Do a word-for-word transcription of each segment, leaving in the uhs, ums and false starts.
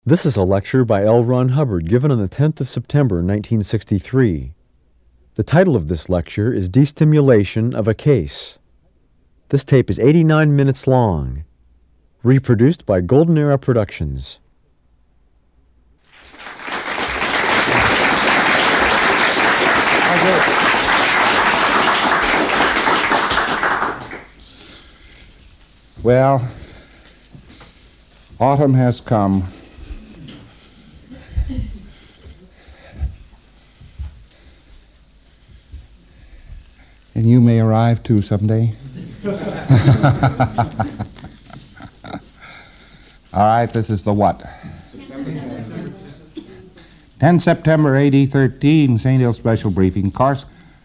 This is a lecture by L. Ron Hubbard given on the tenth of September, nineteen sixty-three. The title of this lecture is Destimulation of a Case. This tape is eighty-nine minutes long. Reproduced by Golden Era Productions. Well, autumn has come. And you may arrive too someday. All right, this is the what? tenth September A D thirteen, Saint Hill Special Briefing. Of course,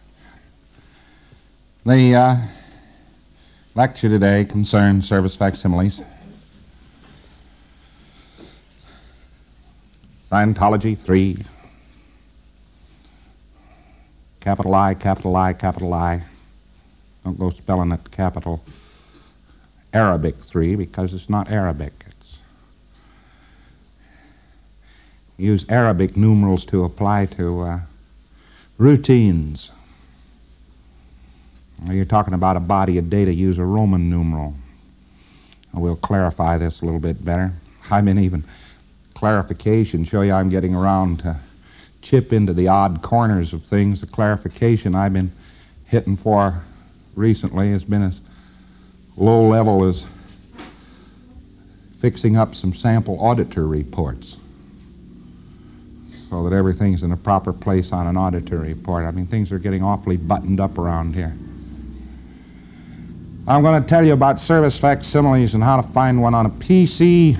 the uh, lecture today concerns service facsimiles. Scientology three. Capital I, capital I, capital I. Don't go spelling it capital Arabic three because it's not Arabic. It's use Arabic numerals to apply to uh, routines. You're talking about a body of data, use a Roman numeral. We'll clarify this a little bit better. I mean, even clarification, show you I'm getting around to chip into the odd corners of things. The clarification I've been hitting for recently has been as low level as fixing up some sample auditor reports so that everything's in a proper place on an auditor report. I mean, things are getting awfully buttoned up around here. I'm going to tell you about service facsimiles and how to find one on a P C.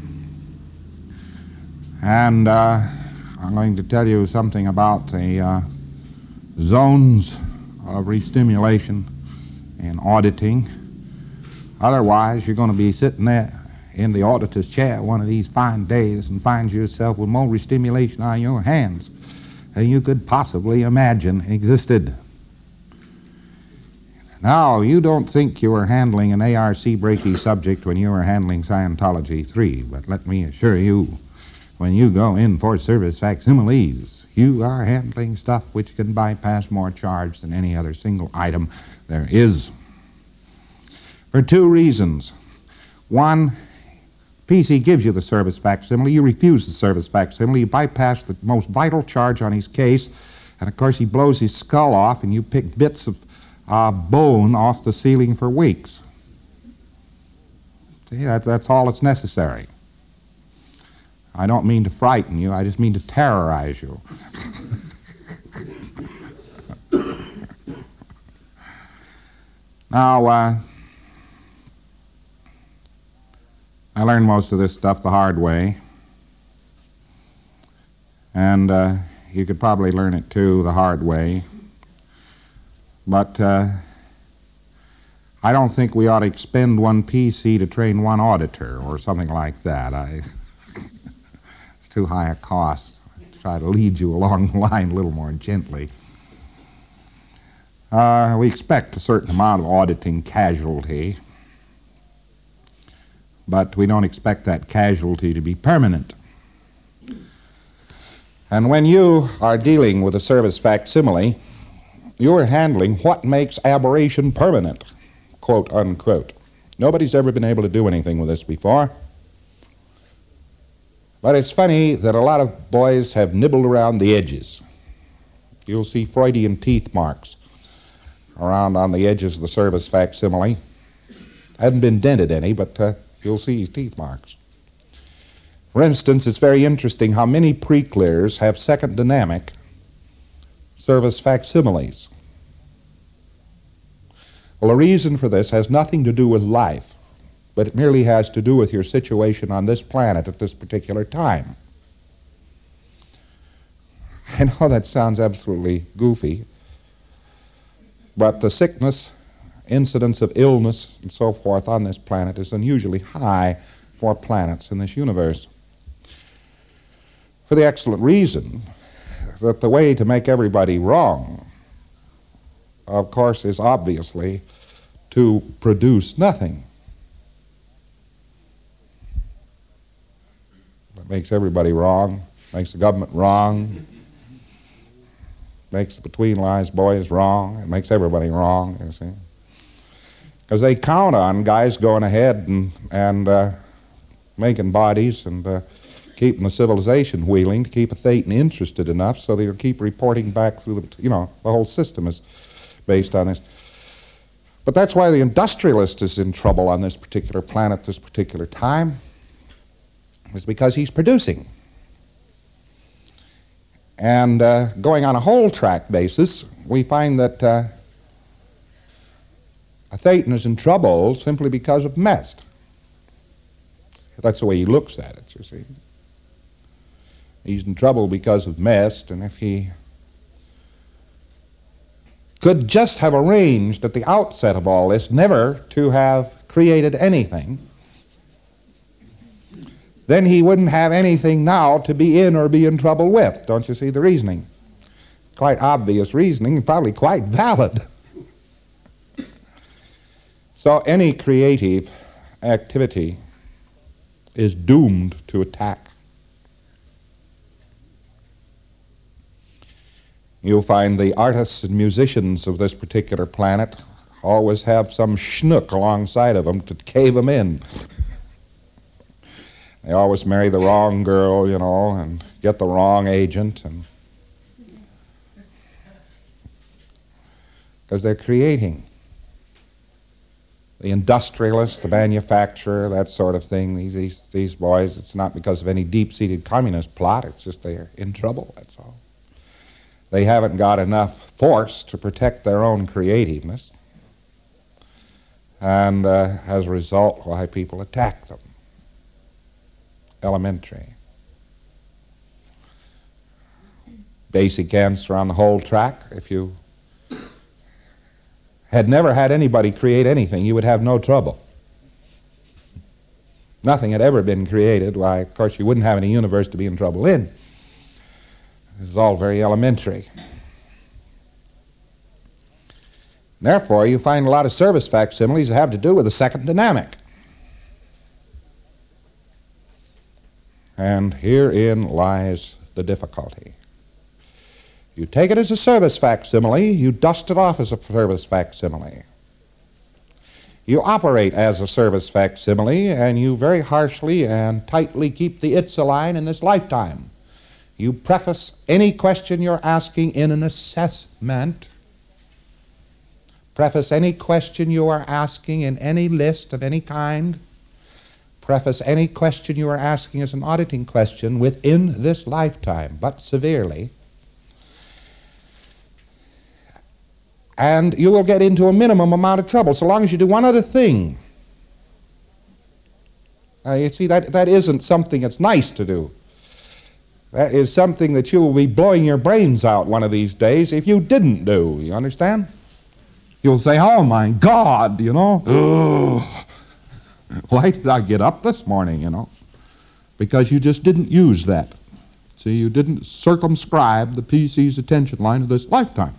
And uh, I'm going to tell you something about the uh, zones of restimulation and auditing. Otherwise, you're going to be sitting there in the auditor's chair one of these fine days and find yourself with more restimulation on your hands than you could possibly imagine existed. Now, you don't think you were handling an A R C Breaky subject when you were handling Scientology three, but let me assure you, when you go in for service facsimiles, you are handling stuff which can bypass more charge than any other single item there is. For two reasons. One, P C gives you the service facsimile, you refuse the service facsimile, you bypass the most vital charge on his case, and of course he blows his skull off and you pick bits of uh, bone off the ceiling for weeks. See, that, that's all that's necessary. I don't mean to frighten you, I just mean to terrorize you. Now, uh, I learned most of this stuff the hard way. And uh, you could probably learn it, too, the hard way. But uh, I don't think we ought to expend one P C to train one auditor or something like that. I... too high a cost. I try to lead you along the line a little more gently. Uh, we expect a certain amount of auditing casualty, but we don't expect that casualty to be permanent. And when you are dealing with a service facsimile, you're handling what makes aberration permanent, quote unquote. Nobody's ever been able to do anything with this before. But it's funny that a lot of boys have nibbled around the edges. You'll see Freudian teeth marks around on the edges of the service facsimile. Hadn't been dented any, but uh, you'll see his teeth marks. For instance, it's very interesting how many pre-clears have second dynamic service facsimiles. Well, the reason for this has nothing to do with life, but it merely has to do with your situation on this planet at this particular time. I know that sounds absolutely goofy, but the sickness, incidence of illness, and so forth on this planet is unusually high for planets in this universe. For the excellent reason that the way to make everybody wrong, of course, is obviously to produce nothing. It makes everybody wrong, makes the government wrong, makes the Between Lies boys wrong, it makes everybody wrong, you see. Because they count on guys going ahead and, and uh, making bodies and uh, keeping the civilization wheeling to keep a Thetan interested enough so they'll keep reporting back through the, you know, the whole system is based on this. But that's why the industrialist is in trouble on this particular planet, this particular time, is because he's producing. And uh, going on a whole track basis, we find that uh, a Thetan is in trouble simply because of mest. That's the way he looks at it, you see. He's in trouble because of mest, and if he could just have arranged at the outset of all this never to have created anything, then he wouldn't have anything now to be in or be in trouble with. Don't you see the reasoning? Quite obvious reasoning, and probably quite valid. So any creative activity is doomed to attack. You'll find the artists and musicians of this particular planet always have some schnook alongside of them to cave them in. They always marry the wrong girl, you know, and get the wrong agent, and because they're creating. The industrialist, the manufacturer, that sort of thing, these, these, these boys, it's not because of any deep-seated communist plot, it's just they're in trouble, that's all. They haven't got enough force to protect their own creativeness, and uh, as a result, why people attack them. Elementary. Basic answer on the whole track, if you had never had anybody create anything, you would have no trouble. Nothing had ever been created. Why, of course, you wouldn't have any universe to be in trouble in. This is all very elementary. Therefore, you find a lot of service facsimiles that have to do with the second dynamic. And herein lies the difficulty. You take it as a service facsimile, you dust it off as a service facsimile. You operate as a service facsimile, and you very harshly and tightly keep the Itza line in this lifetime. You preface any question you're asking in an assessment. Preface any question you are asking in any list of any kind. Preface any question you are asking as an auditing question within this lifetime, but severely. And you will get into a minimum amount of trouble so long as you do one other thing. Uh, you see, that, that isn't something that's nice to do. That is something that you will be blowing your brains out one of these days if you didn't do. You understand? You'll say, oh my God, you know. Ugh. Why did I get up this morning, you know? Because you just didn't use that. See, you didn't circumscribe the P C's attention line of this lifetime.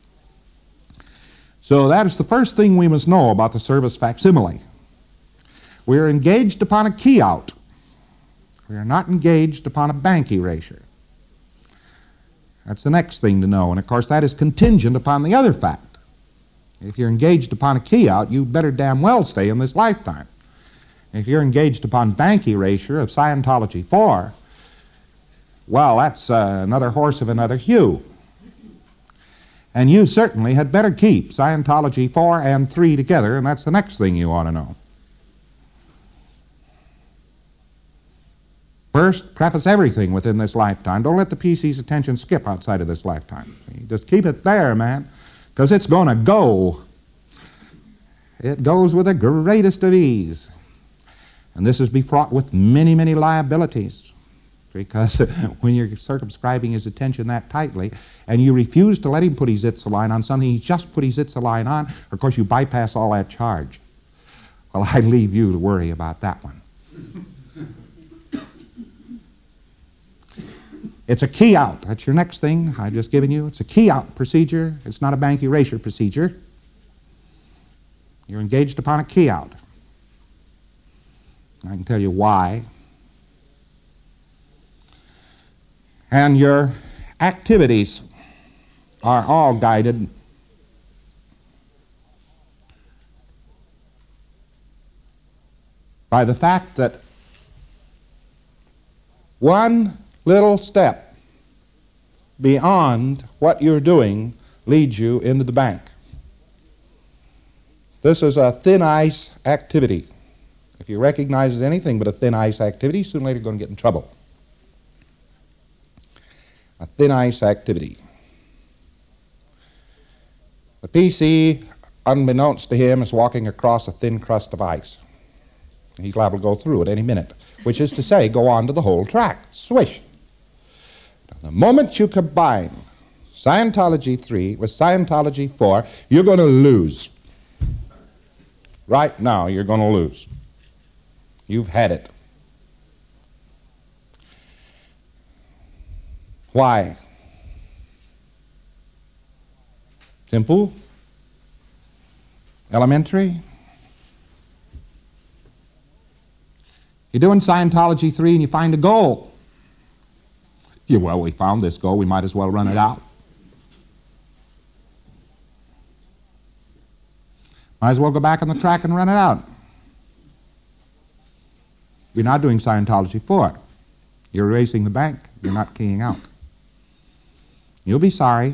So that is the first thing we must know about the service facsimile. We are engaged upon a key out. We are not engaged upon a bank erasure. That's the next thing to know, and of course that is contingent upon the other fact. If you're engaged upon a key out, you'd better damn well stay in this lifetime. If you're engaged upon bank erasure of Scientology four, well, that's uh, another horse of another hue. And you certainly had better keep Scientology four and three together, and that's the next thing you ought to know. First, preface everything within this lifetime. Don't let the P C's attention skip outside of this lifetime. See? Just keep it there, man, because it's going to go. It goes with the greatest of ease. And this is fraught with many, many liabilities. Because when you're circumscribing his attention that tightly, and you refuse to let him put his Itza line on something he's just put his Itza line on, of course you bypass all that charge. Well, I leave you to worry about that one. It's a key out. That's your next thing I've just given you. It's a key out procedure. It's not a bank erasure procedure. You're engaged upon a key out. I can tell you why. And your activities are all guided by the fact that one little step beyond what you're doing leads you into the bank. This is a thin ice activity. If you recognize as anything but a thin ice activity, sooner or later you're going to get in trouble. A thin ice activity. The P C, unbeknownst to him, is walking across a thin crust of ice. He's liable to go through at any minute, which is to say, go on to the whole track. Swish. Now, the moment you combine Scientology three with Scientology four, you're going to lose. Right now, you're going to lose. You've had it. Why? Simple? Elementary? You're doing Scientology three and you find a goal. Yeah, well, we found this goal, we might as well run it out. Might as well go back on the track and run it out. You're not doing Scientology four. You're erasing the bank. You're not keying out. You'll be sorry.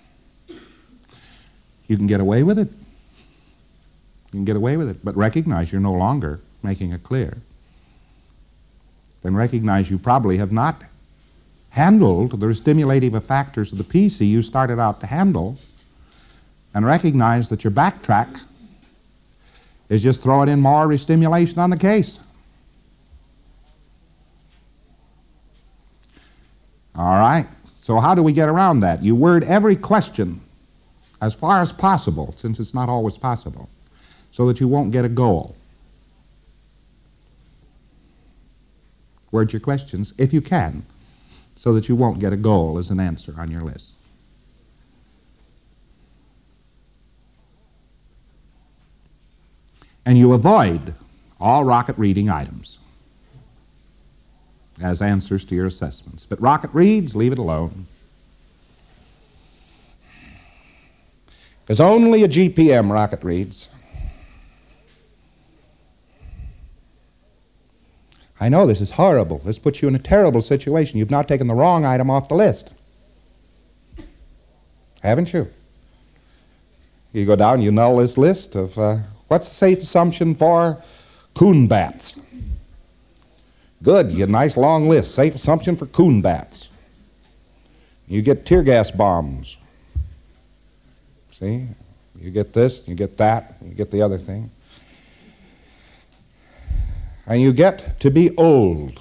You can get away with it. You can get away with it, but recognize you're no longer making it clear. Then recognize you probably have not handled the stimulative factors of the P C you started out to handle, and recognize that your backtrack is just throwing in more restimulation on the case. All right, so how do we get around that? You word every question as far as possible, since it's not always possible, so that you won't get a goal. Word your questions, if you can, so that you won't get a goal as an answer on your list. And you avoid all rocket reading items as answers to your assessments. But rocket reads, leave it alone. Because only a G P M rocket reads. I know this is horrible. This puts you in a terrible situation. You've now taken the wrong item off the list. Haven't you? You go down, you null this list of, uh, what's the safe assumption for coon bats? Good, you get a nice long list. Safe assumption for coon bats. You get tear gas bombs. See? You get this, you get that, you get the other thing. And you get to be old.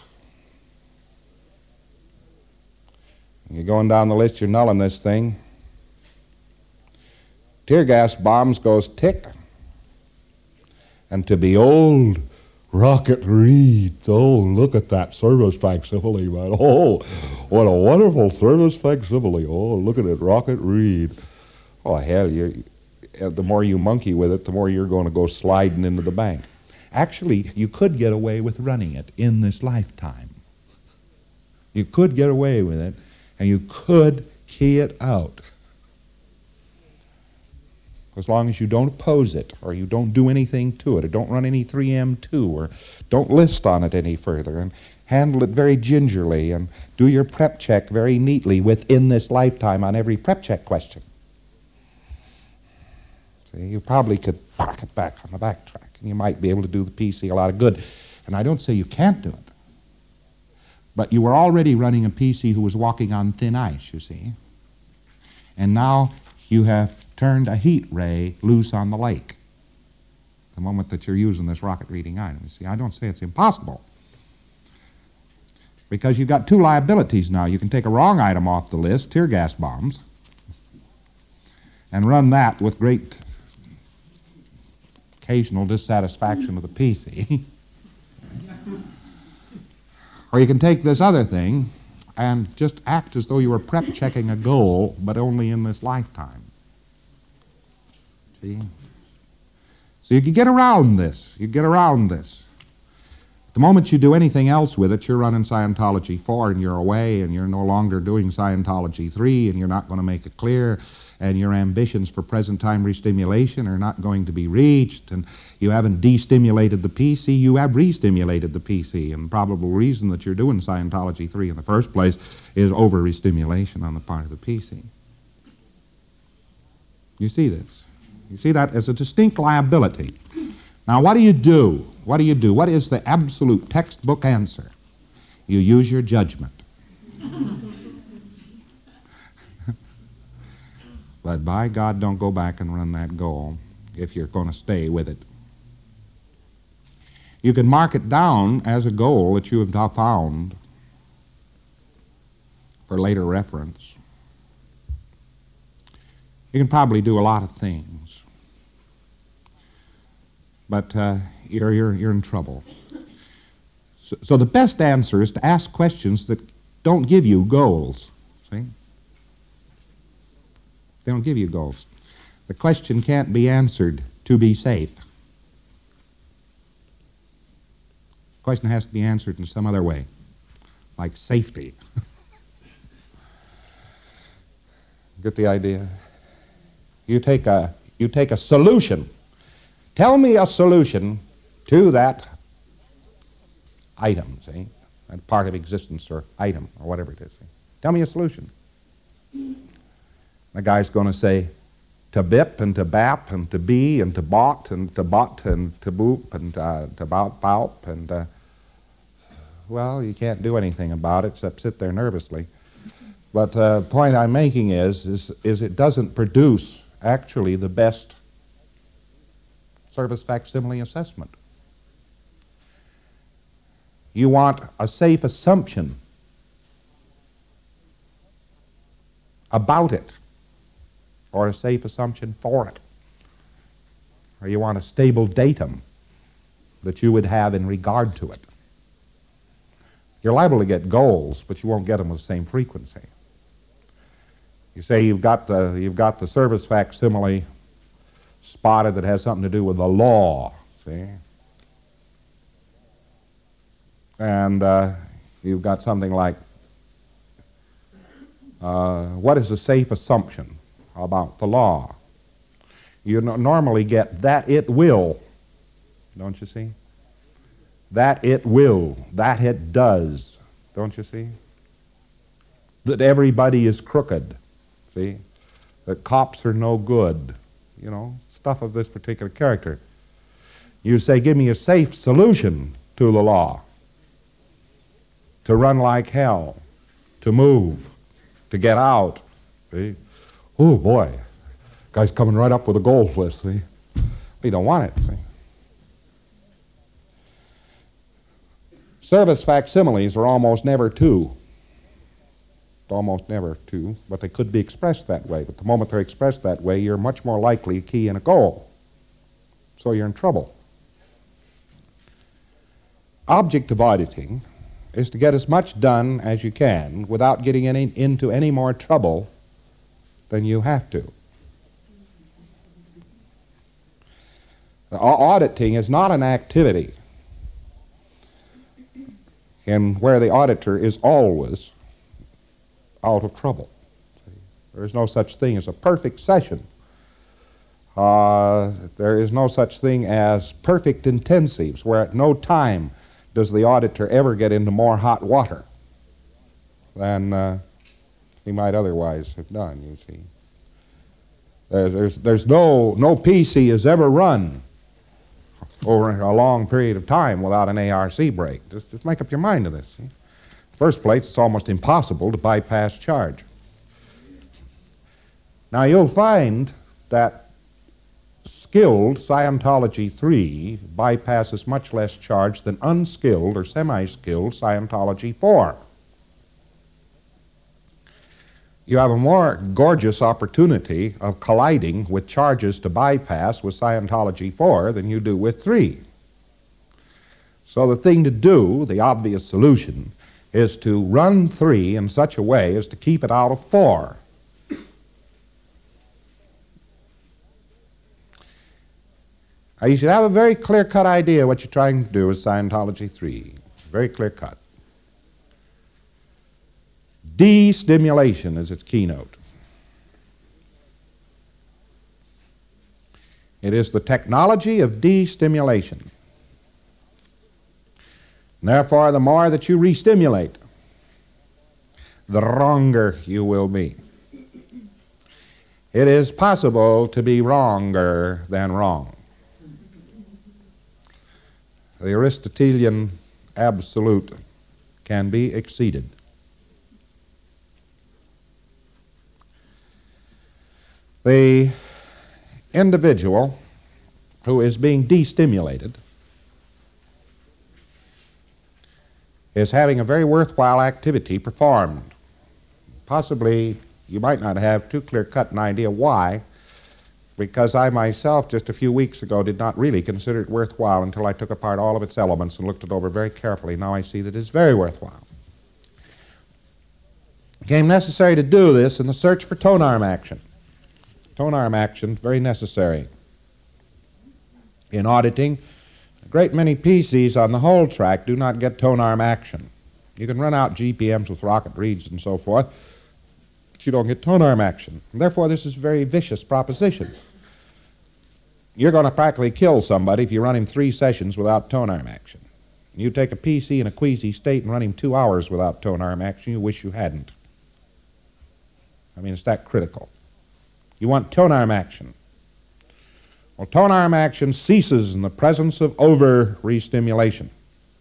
You're going down the list, you're nulling this thing. Tear gas bombs goes tick. And to be old, rocket reads. Oh, look at that service facsimile, man. Oh, what a wonderful service facsimile. Oh, look at it, rocket read. Oh, hell, you the more you monkey with it, the more you're going to go sliding into the bank. Actually, you could get away with running it in this lifetime. You could get away with it, and you could key it out. As long as you don't oppose it, or you don't do anything to it, or don't run any three M two, or don't list on it any further, and handle it very gingerly, and do your prep check very neatly within this lifetime on every prep check question. See, you probably could park it back on the backtrack, and you might be able to do the P C a lot of good. And I don't say you can't do it, but you were already running a P C who was walking on thin ice, you see. And now you have turned a heat ray loose on the lake the moment that you're using this rocket reading item. You see, I don't say it's impossible, because you've got two liabilities now. You can take a wrong item off the list, tear gas bombs, and run that with great occasional dissatisfaction of the P C. Or you can take this other thing and just act as though you were prep checking a goal, but only in this lifetime. See? So you can get around this. You get around this. The moment you do anything else with it, you're running Scientology four and you're away, and you're no longer doing Scientology three, and you're not going to make it clear, and your ambitions for present-time restimulation are not going to be reached, and you haven't destimulated the P C, you have restimulated the P C, and the probable reason that you're doing Scientology three in the first place is over-restimulation on the part of the P C. You see this? You see that as a distinct liability. Now, what do you do? What do you do? What is the absolute textbook answer? You use your judgment. But by God, don't go back and run that goal if you're going to stay with it. You can mark it down as a goal that you have found for later reference. You can probably do a lot of things. But uh, you're, you're, you're in trouble. So, so the best answer is to ask questions that don't give you goals. See? They don't give you goals. The question can't be answered to be safe. The question has to be answered in some other way, like safety. Get the idea? You take a, you take a solution. Tell me a solution to that item, see? That part of existence or item or whatever it is. See? Tell me a solution. The guy's going to say to bip and to bap and to be and to bot and to bot and to boop and uh, to bout boup and, uh, well, you can't do anything about it except sit there nervously. But the uh, point I'm making is, is, is it doesn't produce actually the best service facsimile assessment. You want a safe assumption about it, or a safe assumption for it. Or you want a stable datum that you would have in regard to it. You're liable to get goals, but you won't get them with the same frequency. You say you've got the, you've got the service facsimile spotted that has something to do with the law, see? And uh, you've got something like, uh, what is a safe assumption about the law? You no- normally get that it will, don't you see? That it will, that it does, don't you see? That everybody is crooked, see? That cops are no good, you know, stuff of this particular character. You say, give me a safe solution to the law. To run like hell, to move, to get out, see? Oh, boy, guy's coming right up with a goal list, see? We don't want it, see? Service facsimiles are almost never two. Almost never two, but they could be expressed that way. But the moment they're expressed that way, you're much more likely to key in a goal. So you're in trouble. Object of auditing is to get as much done as you can without getting any, into any more trouble than you have to. The auditing is not an activity in where the auditor is always out of trouble. There is no such thing as a perfect session. Uh, there is no such thing as perfect intensives, where at no time does the auditor ever get into more hot water than uh, he might otherwise have done, you see. There's, there's, there's no, no P C is ever run over a long period of time without an A R C break. Just, just make up your mind to this, see. First place, it's almost impossible to bypass charge. Now you'll find that skilled Scientology three bypasses much less charge than unskilled or semi-skilled Scientology four. You have a more gorgeous opportunity of colliding with charges to bypass with Scientology four than you do with three. So the thing to do, the obvious solution, is to run three in such a way as to keep it out of four. Now, you should have a very clear-cut idea what you're trying to do with Scientology three. Very clear-cut. De-stimulation is its keynote. It is the technology of de-stimulation. Therefore, the more that you re-stimulate, the wronger you will be. It is possible to be wronger than wrong. The Aristotelian absolute can be exceeded. The individual who is being destimulated is having a very worthwhile activity performed. Possibly you might not have too clear-cut an idea why, because I myself just a few weeks ago did not really consider it worthwhile until I took apart all of its elements and looked it over very carefully. Now I see that it is very worthwhile. It became necessary to do this in the search for tone arm action. Tone arm action, very necessary. In auditing, a great many P Cs on the whole track do not get tone arm action. You can run out G P Ms with rocket reads and so forth, but you don't get tone arm action. And therefore, this is a very vicious proposition. You're going to practically kill somebody if you run him three sessions without tone arm action. You take a P C in a queasy state and run him two hours without tone arm action, you wish you hadn't. I mean, it's that critical. You want tone arm action. Well, tone arm action ceases in the presence of over re-stimulation.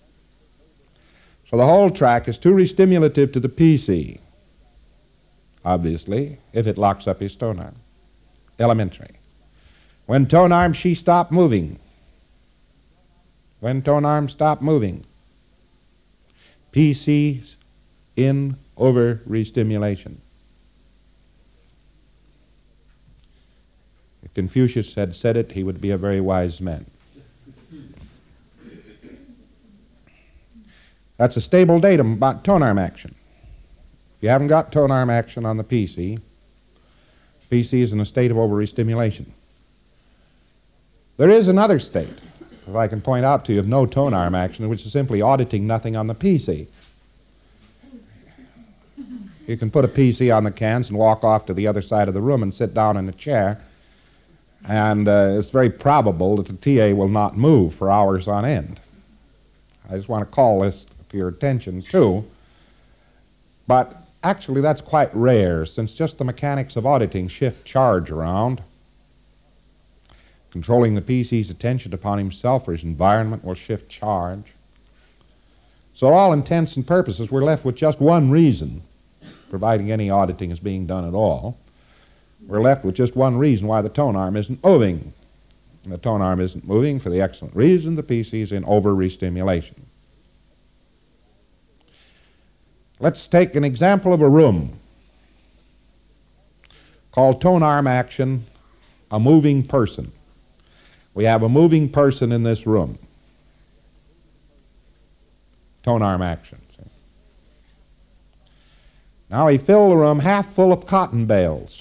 So the whole track is too re-stimulative to the P C, obviously, if it locks up his tone arm. Elementary. When tone arm, she stop moving. When tone arm stop moving. P C's in over re-stimulation. If Confucius had said it, he would be a very wise man. That's a stable datum about tone arm action. If you haven't got tone arm action on the P C, P C is in a state of over-stimulation. There is another state, if I can point out to you, of no tone arm action, which is simply auditing nothing on the P C. You can put a P C on the cans and walk off to the other side of the room and sit down in a chair, and uh, it's very probable that the T A will not move for hours on end. I just want to call this to your attention, too. But actually, that's quite rare, since just the mechanics of auditing shift charge around. Controlling the P C's attention upon himself or his environment will shift charge. So all intents and purposes, we're left with just one reason, providing any auditing is being done at all. We're left with just one reason why the tone arm isn't moving. And the tone arm isn't moving for the excellent reason the P C is in over-re-stimulation. Let's take an example of a room called tone arm action, a moving person. We have a moving person in this room. Tone arm action. See? Now we fill the room half full of cotton bales.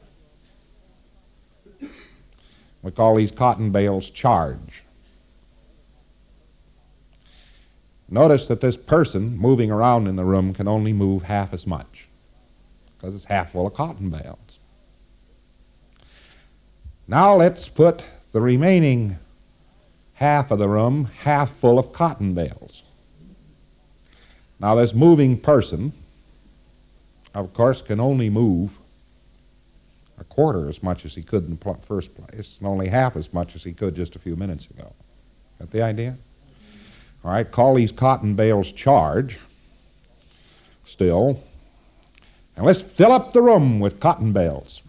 We call these cotton bales charge. Notice that this person moving around in the room can only move half as much because it's half full of cotton bales. Now let's put the remaining half of the room half full of cotton bales. Now this moving person, of course, can only move a quarter as much as he could in the pl- first place, and only half as much as he could just a few minutes ago. Got the idea? All right, call these cotton bales charge, still, and let's fill up the room with cotton bales.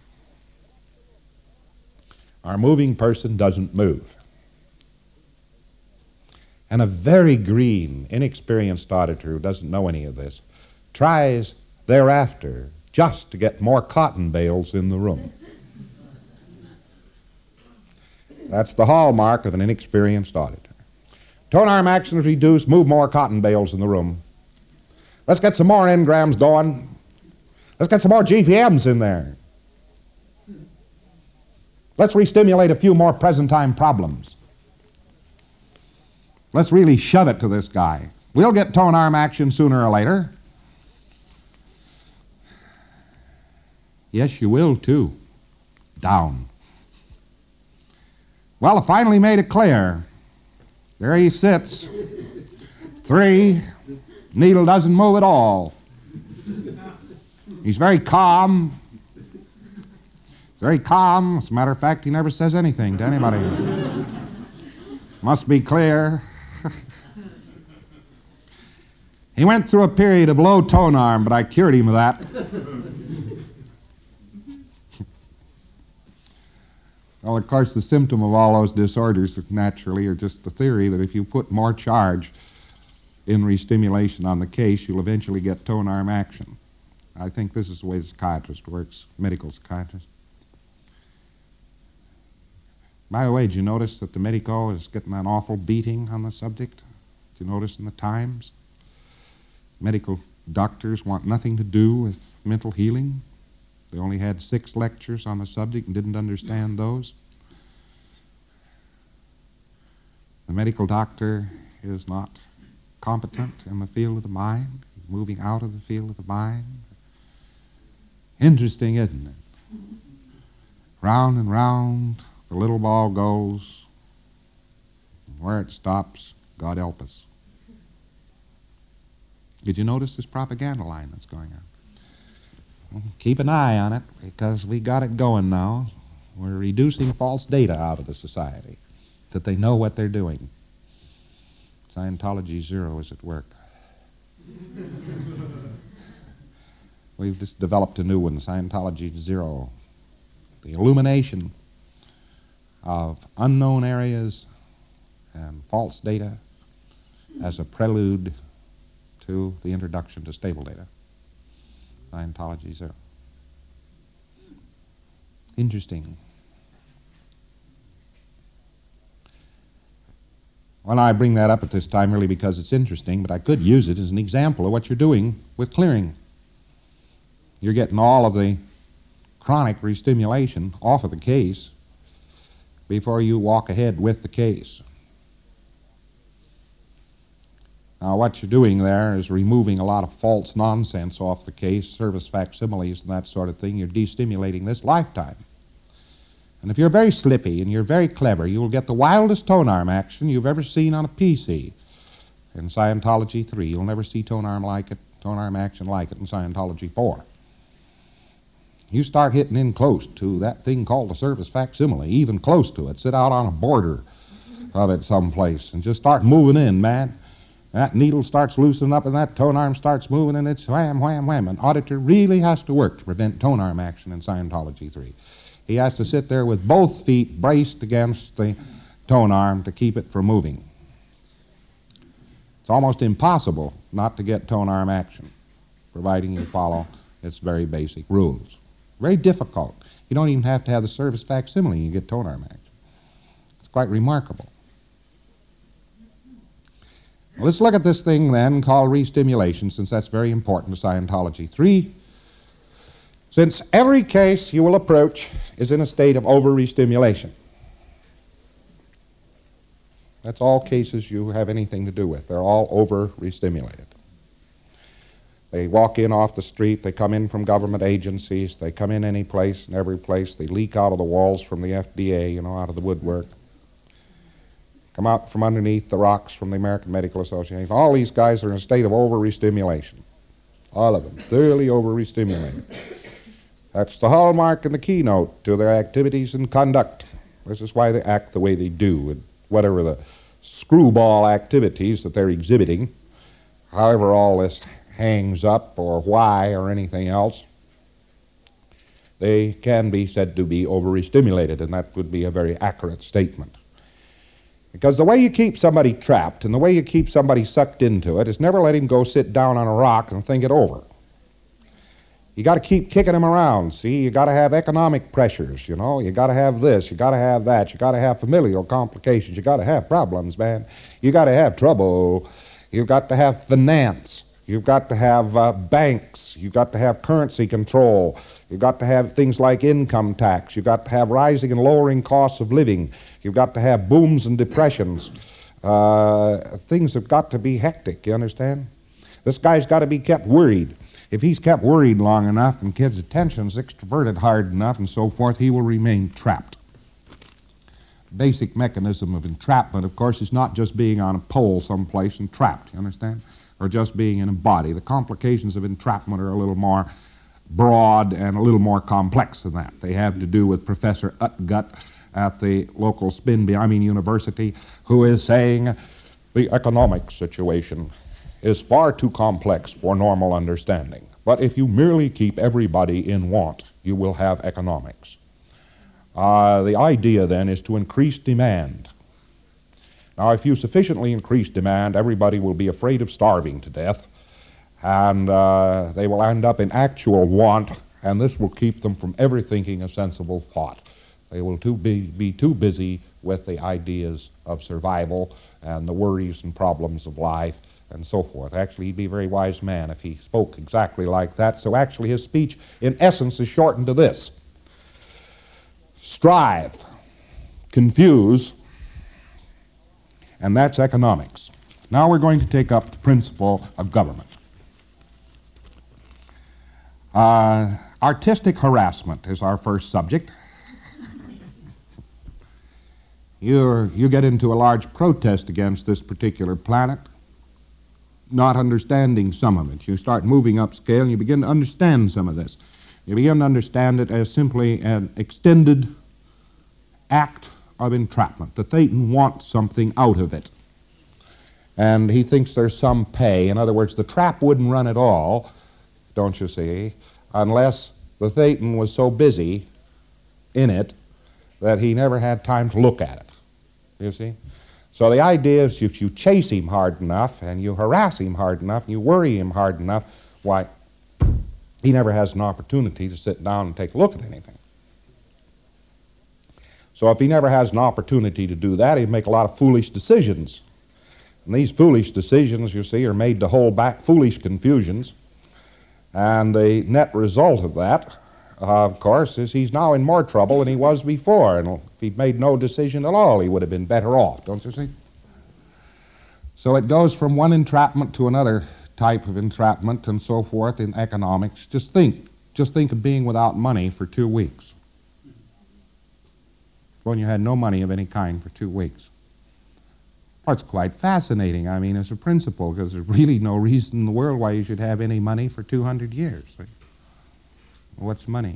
Our moving person doesn't move. And a very green, inexperienced auditor who doesn't know any of this tries thereafter just to get more cotton bales in the room. That's the hallmark of an inexperienced auditor. Tone arm action is reduced, move more cotton bales in the room. Let's get some more engrams going. Let's get some more G P Ms in there. Let's re-stimulate a few more present-time problems. Let's really shove it to this guy. We'll get tone arm action sooner or later. Yes, you will, too. Down. Well, I finally made it clear. There he sits. Three. Needle doesn't move at all. He's very calm. Very calm. As a matter of fact, he never says anything to anybody. Must be clear. He went through a period of low tone arm, but I cured him of that. Well, of course, the symptom of all those disorders, naturally, are just the theory that if you put more charge in restimulation on the case, you'll eventually get tone arm action. I think this is the way the psychiatrist works, medical psychiatrist. By the way, did you notice that the medico is getting an awful beating on the subject? Did you notice in the Times? Medical doctors want nothing to do with mental healing. They only had six lectures on the subject and didn't understand those. The medical doctor is not competent in the field of the mind. He's moving out of the field of the mind. Interesting, isn't it? Round and round the little ball goes. Where it stops, God help us. Did you notice this propaganda line that's going on? Keep an eye on it, because we got it going now. We're reducing false data out of the society, that they know what they're doing. Scientology Zero is at work. We've just developed a new one, Scientology Zero. The illumination of unknown areas and false data as a prelude to the introduction to stable data. Scientology Zero. Interesting. Well, I bring that up at this time really because it's interesting, but I could use it as an example of what you're doing with clearing. You're getting all of the chronic restimulation off of the case before you walk ahead with the case. Now, what you're doing there is removing a lot of false nonsense off the case, service facsimiles and that sort of thing. You're destimulating this lifetime. And if you're very slippy and you're very clever, you'll get the wildest tone arm action you've ever seen on a P C. In Scientology three, you'll never see tone arm like it, tone arm action like it in Scientology four. You start hitting in close to that thing called the service facsimile, even close to it. Sit out on a border of it someplace and just start moving in, man. That needle starts loosening up and that tone arm starts moving and it's wham, wham, wham. An auditor really has to work to prevent tone arm action in Scientology three. He has to sit there with both feet braced against the tone arm to keep it from moving. It's almost impossible not to get tone arm action, providing you follow its very basic rules. Very difficult. You don't even have to have the service facsimile, you get tone arm action. It's quite remarkable. Well, let's look at this thing then called restimulation, since that's very important to Scientology three. Since every case you will approach is in a state of over-restimulation. That's all cases you have anything to do with. They're all over-restimulated. They walk in off the street, they come in from government agencies, they come in any place and every place, they leak out of the walls from the F D A, you know, out of the woodwork. Come out from underneath the rocks from the American Medical Association. All these guys are in a state of over-restimulation. All of them, thoroughly over-restimulated. That's the hallmark and the keynote to their activities and conduct. This is why they act the way they do, and whatever the screwball activities that they're exhibiting, however all this hangs up or why or anything else, they can be said to be over-restimulated, and that would be a very accurate statement. Because the way you keep somebody trapped and the way you keep somebody sucked into it is never let him go sit down on a rock and think it over. You got to keep kicking him around, see? You got to have economic pressures, you know? You got to have this, you got to have that, you got to have familial complications, you got to have problems, man. You got to have trouble. You've got to have finance. You've got to have uh, banks. You've got to have currency control. You've got to have things like income tax. You've got to have rising and lowering costs of living. You've got to have booms and depressions. Uh, things have got to be hectic, you understand? This guy's got to be kept worried. If he's kept worried long enough and kids' attention's extroverted hard enough and so forth, he will remain trapped. Basic mechanism of entrapment, of course, is not just being on a pole someplace and trapped, you understand? Or just being in a body. The complications of entrapment are a little more broad and a little more complex than that. They have to do with Professor Utgut at the local Spinby, I mean University, who is saying the economic situation is far too complex for normal understanding. But if you merely keep everybody in want, you will have economics. Uh, the idea then is to increase demand. Now, if you sufficiently increase demand, everybody will be afraid of starving to death, and uh, they will end up in actual want, and this will keep them from ever thinking a sensible thought. They will too be, be too busy with the ideas of survival and the worries and problems of life and so forth. Actually, he'd be a very wise man if he spoke exactly like that. So actually his speech, in essence, is shortened to this: strive, confuse, and that's economics. Now we're going to take up the principle of government. Uh, artistic harassment is our first subject. You're, you get into a large protest against this particular planet, not understanding some of it. You start moving upscale and you begin to understand some of this. You begin to understand it as simply an extended act of entrapment, that Thetan wants something out of it. And he thinks there's some pay. In other words, the trap wouldn't run at all, don't you see, unless the Thetan was so busy in it that he never had time to look at it. You see? So the idea is if you chase him hard enough and you harass him hard enough and you worry him hard enough, why, he never has an opportunity to sit down and take a look at anything. So if he never has an opportunity to do that, he'd make a lot of foolish decisions. And these foolish decisions, you see, are made to hold back foolish confusions. And the net result of that, Uh, of course, is he's now in more trouble than he was before. And if he'd made no decision at all, he would have been better off, don't you see? So it goes from one entrapment to another type of entrapment and so forth in economics. Just think, just think of being without money for two weeks. When you had no money of any kind for two weeks. Well, it's quite fascinating, I mean, as a principle, because there's really no reason in the world why you should have any money for two hundred years. What's money?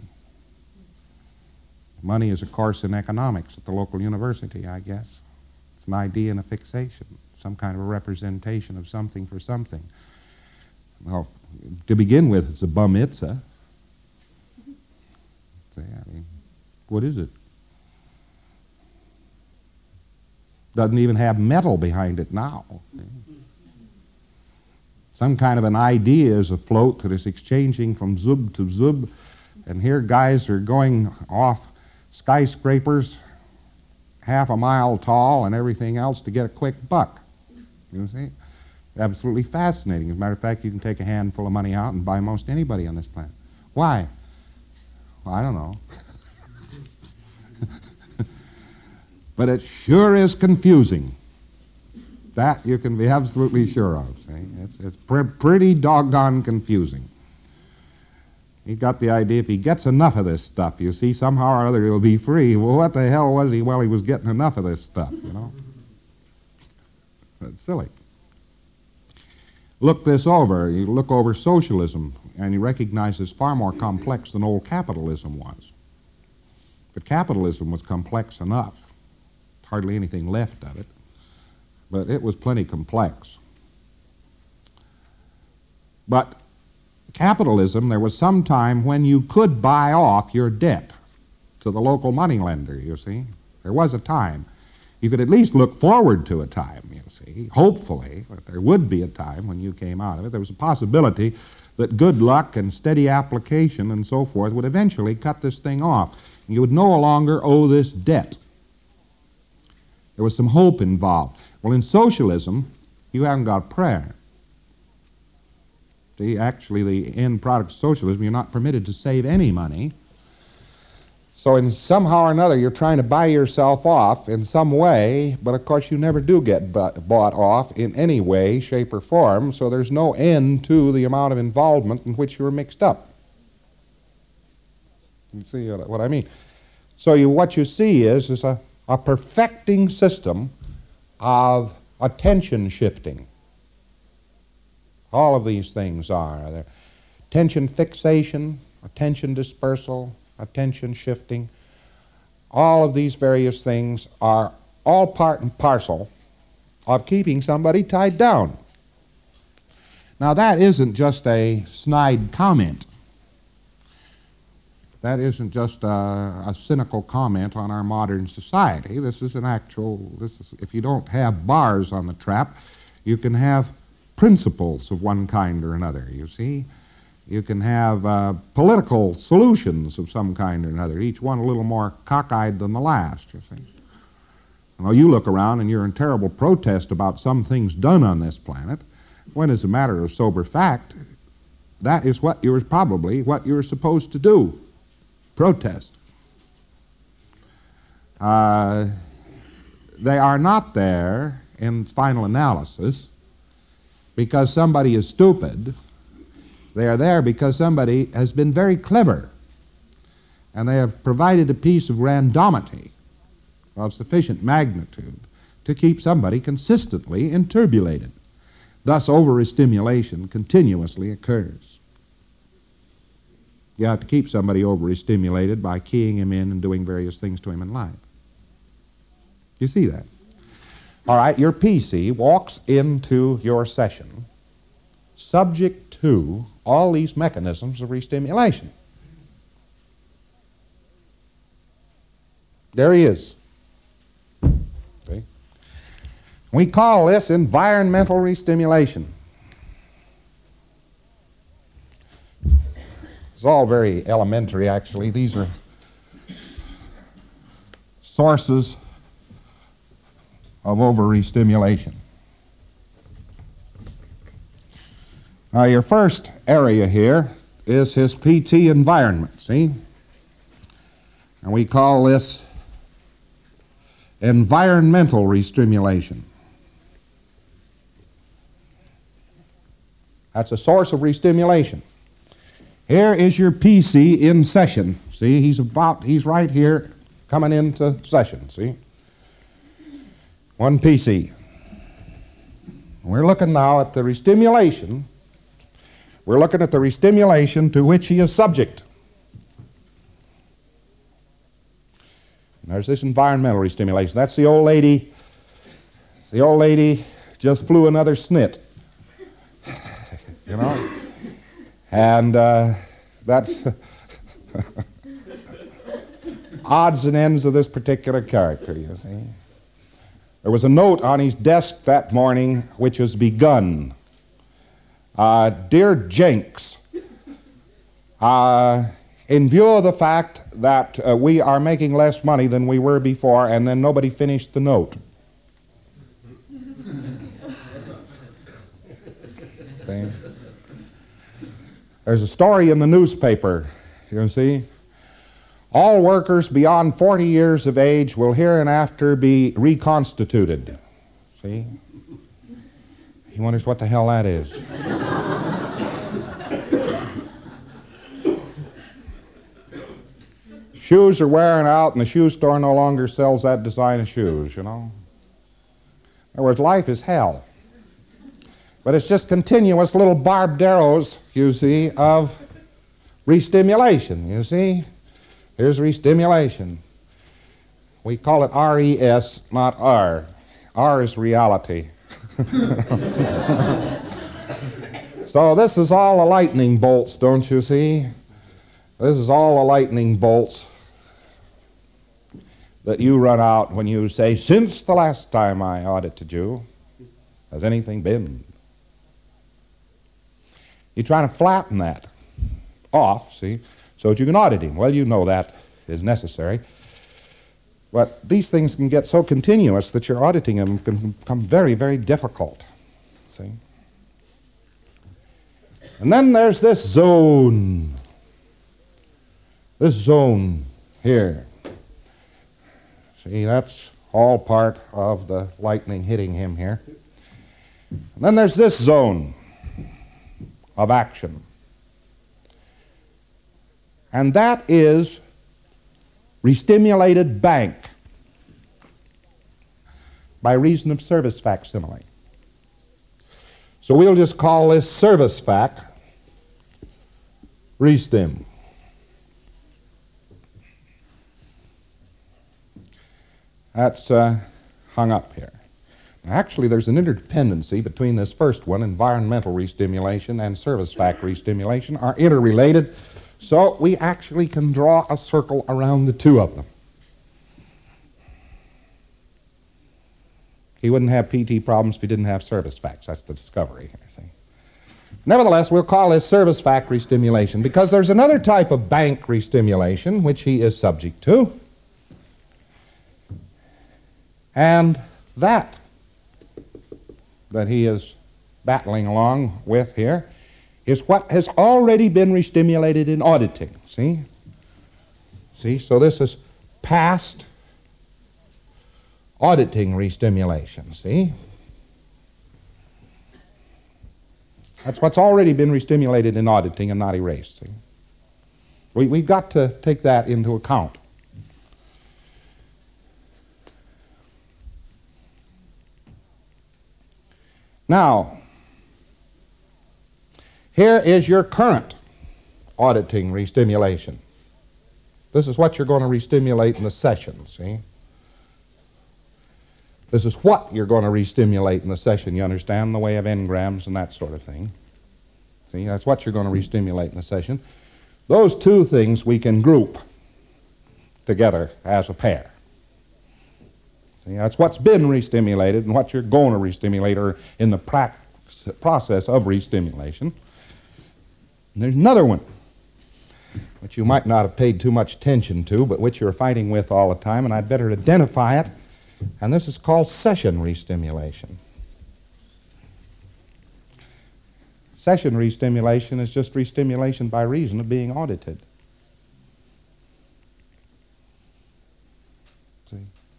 Money is a course in economics at the local university, I guess. It's an idea and a fixation, some kind of a representation of something for something. Well, to begin with, it's a bar mitzvah. Say, I mean, what is it? Doesn't even have metal behind it now. Some kind of an idea is afloat that is exchanging from zub to zub. And here guys are going off skyscrapers half a mile tall and everything else to get a quick buck. You see? Absolutely fascinating. As a matter of fact, you can take a handful of money out and buy most anybody on this planet. Why? Well, I don't know. But it sure is confusing. That you can be absolutely sure of. See? It's, it's pr- pretty doggone confusing. He got the idea if he gets enough of this stuff, you see, somehow or other he'll be free. Well, what the hell was he? Well, he was getting enough of this stuff, you know. That's silly. Look this over. You look over socialism, and you recognize it's far more complex than old capitalism was. But capitalism was complex enough. Hardly anything left of it. But it was plenty complex. But capitalism, there was some time when you could buy off your debt to the local moneylender, you see. There was a time. You could at least look forward to a time, you see. Hopefully, that there would be a time when you came out of it. There was a possibility that good luck and steady application and so forth would eventually cut this thing off. You would no longer owe this debt. There was some hope involved. Well, in socialism, you haven't got prayer. See, actually, the end product of socialism, you're not permitted to save any money. So in somehow or another, you're trying to buy yourself off in some way, but of course you never do get bu- bought off in any way, shape, or form, so there's no end to the amount of involvement in which you're mixed up. You see what I mean? So you, what you see is, is a, a perfecting system of attention shifting. All of these things are. They're attention fixation, attention dispersal, attention shifting. All of these various things are all part and parcel of keeping somebody tied down. Now that isn't just a snide comment. That isn't just a, a cynical comment on our modern society. This is an actual, this is, if you don't have bars on the trap, you can have principles of one kind or another, you see. You can have uh, political solutions of some kind or another, each one a little more cockeyed than the last, you see. Well, you look around and you're in terrible protest about some things done on this planet, when as a matter of sober fact, that is what you're probably what you're supposed to do. Protest. Uh, they are not there in final analysis because somebody is stupid. They are there because somebody has been very clever, and they have provided a piece of randomity of sufficient magnitude to keep somebody consistently inturbulated. Thus, overstimulation continuously occurs. You have to keep somebody overstimulated by keying him in and doing various things to him in life. You see that? All right, your P C walks into your session subject to all these mechanisms of restimulation. There he is. See? We call this environmental restimulation. It's all very elementary, actually. These are sources of over-restimulation. Now, your first area here is his P T environment, see? And we call this environmental restimulation. That's a source of restimulation. Here is your P C in session. See, he's about, he's right here coming into session, see? One P C. We're looking now at the restimulation. We're looking at the restimulation to which he is subject. And there's this environmental restimulation. That's the old lady. The old lady just flew another snit. You know? And uh, that's odds and ends of this particular character, you see. There was a note on his desk that morning which was begun. Uh, Dear Jenks, uh, in view of the fact that uh, we are making less money than we were before, and then nobody finished the note. See? There's a story in the newspaper, you see. All workers beyond forty years of age will hereinafter be reconstituted. See? He wonders what the hell that is. Shoes are wearing out, and the shoe store no longer sells that design of shoes, you know. In other words, life is hell. But it's just continuous little barbed arrows, you see, of restimulation, you see. Here's restimulation. We call it R E S, not R. R is reality. So this is all the lightning bolts, don't you see? This is all the lightning bolts that you run out when you say, since the last time I audited you, has anything been? You're trying to flatten that off, see, so that you can audit him. Well, you know that is necessary. But these things can get so continuous that your auditing them can become very, very difficult, see. And then there's this zone. This zone here. See, that's all part of the lightning hitting him here. And then there's this zone of action. And that is restimulated bank by reason of service facsimile. So we'll just call this service fac restim. That's uh, hung up here. Now, actually, there's an interdependency between this first one, environmental restimulation, and service fac restimulation, are interrelated, so we actually can draw a circle around the two of them. He wouldn't have P T problems if he didn't have service facs. That's the discovery here, see. Nevertheless, we'll call this service fac restimulation because there's another type of bank restimulation which he is subject to. And that that he is battling along with here is what has already been restimulated in auditing. See? See, so this is past auditing restimulation. See? That's what's already been restimulated in auditing and not erased. See? We, we've got to take that into account. Now, here is your current auditing restimulation. This is what you're going to restimulate in the session, see? This is what you're going to restimulate in the session, you understand, in the way of engrams and that sort of thing. See, that's what you're going to restimulate in the session. Those two things we can group together as a pair. See, that's what's been restimulated and what you're going to restimulate or in the pra- process of restimulation. And there's another one, which you might not have paid too much attention to, but which you're fighting with all the time, and I'd better identify it. And this is called session restimulation. Session restimulation is just restimulation by reason of being audited. See?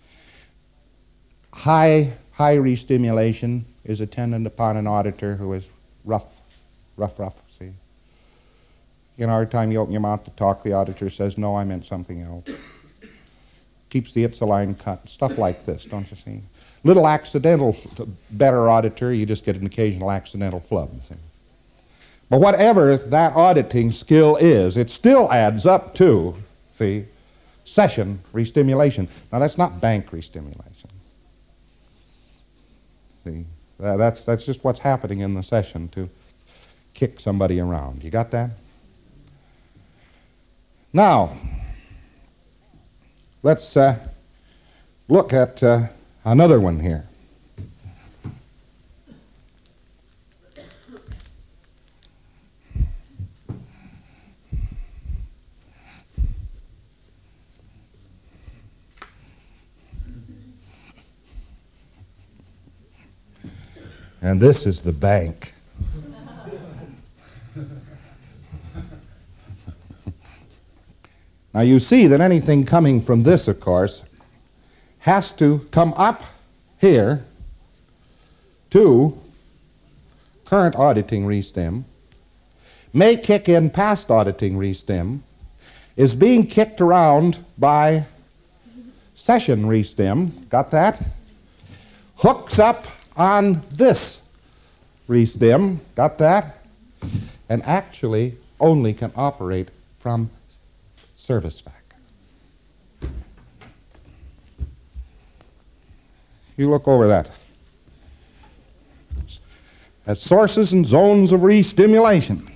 High, high restimulation is attendant upon an auditor who is rough, rough, rough, see? You know, every time you open your mouth to talk, the auditor says, no, I meant something else. Keeps the Itzaline cut, stuff like this, don't you see? Little accidental, better auditor, you just get an occasional accidental flub, see? But whatever that auditing skill is, it still adds up to, see, session restimulation. Now, that's not bank restimulation. See, uh, that's that's just what's happening in the session to kick somebody around. You got that? Now, let's uh, look at uh, another one here. And this is the bank. Now you see that anything coming from this, of course, has to come up here to current auditing restim, may kick in past auditing restim, is being kicked around by session restim, got that? Hooks up on this restim, got that? And actually only can operate from service fac. You look over that. As sources and zones of restimulation.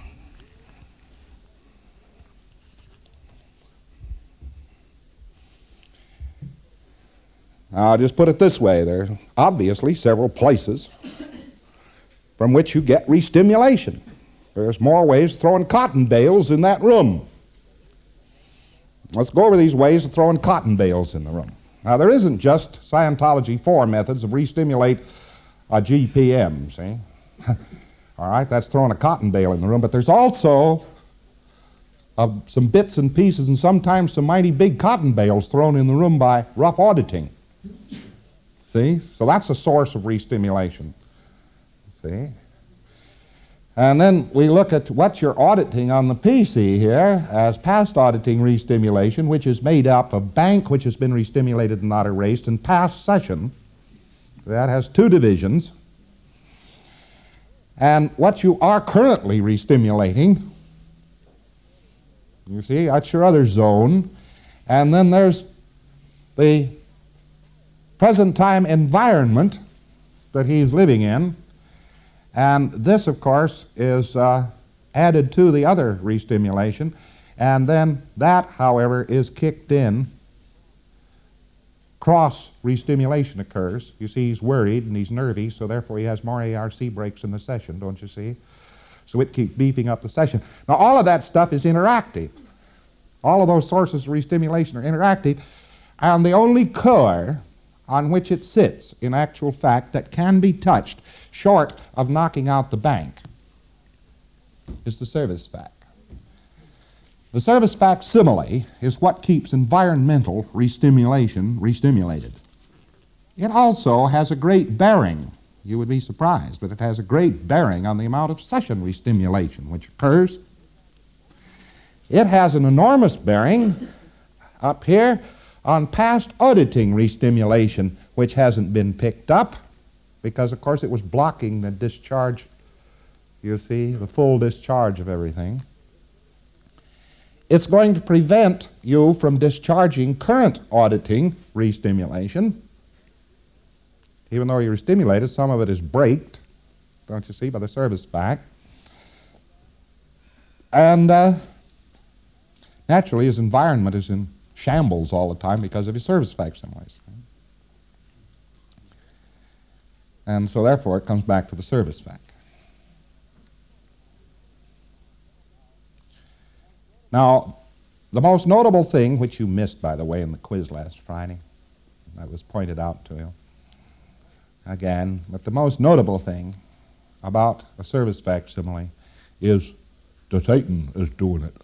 Now, I'll just put it this way. There are obviously several places from which you get restimulation. There's more ways of throwing cotton bales in that room. Let's go over these ways of throwing cotton bales in the room. Now, there isn't just Scientology four methods of restimulate a G P M, see? All right, that's throwing a cotton bale in the room, but there's also of some bits and pieces and sometimes some mighty big cotton bales thrown in the room by rough auditing. See? So that's a source of restimulation. See? And then we look at what you're auditing on the P C here as past auditing restimulation, which is made up of bank, which has been restimulated and not erased, and past session. That has two divisions. And what you are currently restimulating, you see, that's your other zone. And then there's the present time environment that he's living in. And this, of course, is uh, added to the other restimulation. And then that, however, is kicked in. Cross restimulation occurs. You see, he's worried and he's nervy, so therefore he has more A R C breaks in the session, don't you see? So it keeps beefing up the session. Now, all of that stuff is interactive. All of those sources of restimulation are interactive, and the only core on which it sits, in actual fact, that can be touched, short of knocking out the bank, is the service fact. The service facsimile is what keeps environmental restimulation restimulated. It also has a great bearing. You would be surprised, but it has a great bearing on the amount of session restimulation which occurs. It has an enormous bearing up here on past auditing restimulation, which hasn't been picked up because, of course, it was blocking the discharge, you see, the full discharge of everything. It's going to prevent you from discharging current auditing restimulation. Even though you're stimulated, some of it is braked, don't you see, by the service back. And uh, naturally, his environment is in shambles all the time because of his service facsimiles. And so, therefore, it comes back to the service fac. Now, the most notable thing, which you missed, by the way, in the quiz last Friday, that was pointed out to you again, but the most notable thing about a service facsimile is the Satan is doing it.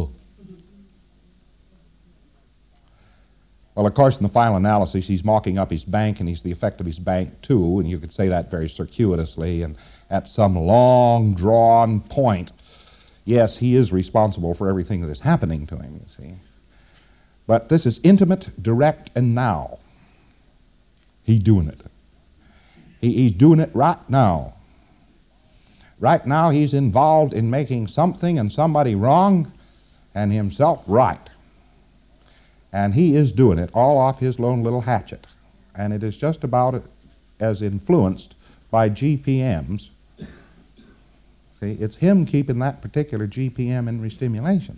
Well, of course, in the final analysis, he's mocking up his bank, and he's the effect of his bank, too, and you could say that very circuitously, and at some long, drawn point, yes, he is responsible for everything that is happening to him, you see. But this is intimate, direct, and now. He's doing it. He, he's doing it right now. Right now, he's involved in making something and somebody wrong, and himself right. And he is doing it all off his lone little hatchet. And it is just about as influenced by G P Ms. See, it's him keeping that particular G P M in restimulation.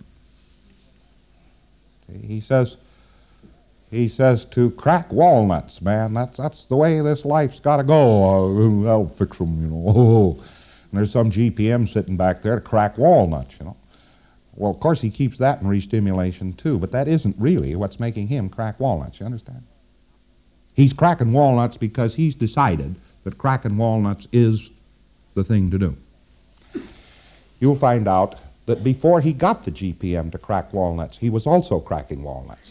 See, he says, he says to crack walnuts, man. That's that's the way this life's got to go. Uh, I'll fix them, you know. And there's some G P M sitting back there to crack walnuts, you know. Well, of course, he keeps that in restimulation, too, but that isn't really what's making him crack walnuts, you understand? He's cracking walnuts because he's decided that cracking walnuts is the thing to do. You'll find out that before he got the G P M to crack walnuts, he was also cracking walnuts.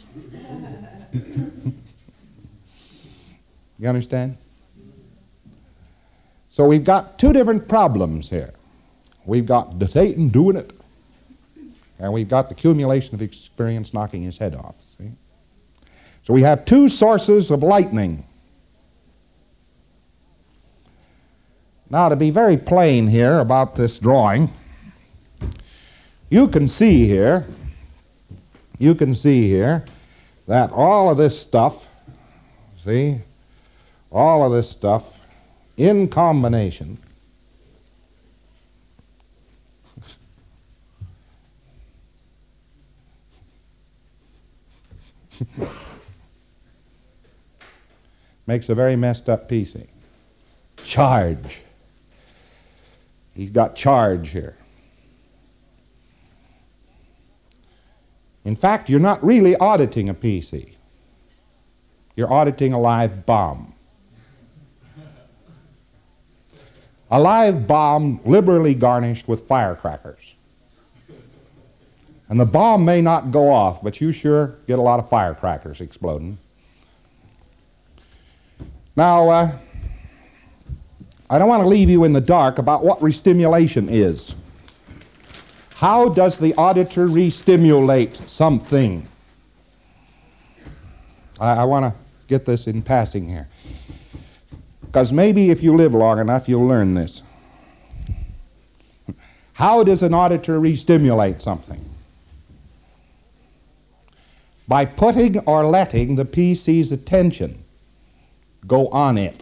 You understand? So we've got two different problems here. We've got the Satan doing it, and we've got the accumulation of experience knocking his head off. See? So we have two sources of lightning. Now, to be very plain here about this drawing, you can see here, you can see here that all of this stuff, see, all of this stuff in combination makes a very messed up P C. Charge. He's got charge here. In fact, you're not really auditing a P C. You're auditing a live bomb. A live bomb liberally garnished with firecrackers. And the bomb may not go off, but you sure get a lot of firecrackers exploding. Now, uh, I don't want to leave you in the dark about what restimulation is. How does the auditor restimulate something? I, I want to get this in passing here, because maybe if you live long enough, you'll learn this. How does an auditor restimulate something? By putting or letting the P C's attention go on it.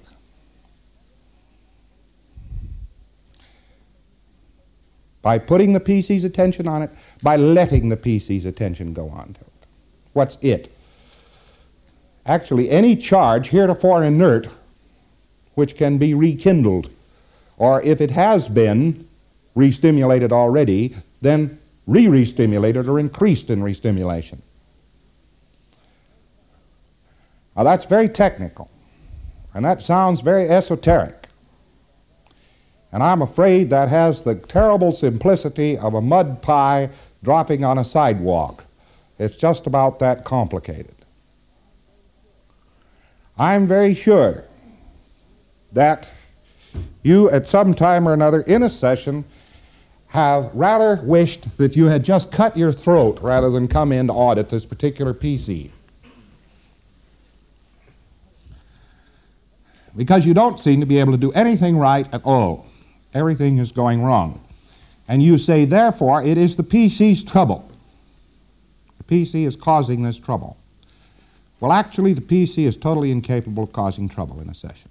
By putting the P C's attention on it, by letting the P C's attention go on to it. What's it? Actually, any charge heretofore inert which can be rekindled, or if it has been restimulated already, then re-restimulated or increased in restimulation. Now that's very technical, and that sounds very esoteric. And I'm afraid that has the terrible simplicity of a mud pie dropping on a sidewalk. It's just about that complicated. I'm very sure that you at some time or another in a session have rather wished that you had just cut your throat rather than come in to audit this particular P C. Because you don't seem to be able to do anything right at all. Everything is going wrong. And you say, therefore, it is the P C's trouble. The P C is causing this trouble. Well, actually, the P C is totally incapable of causing trouble in a session.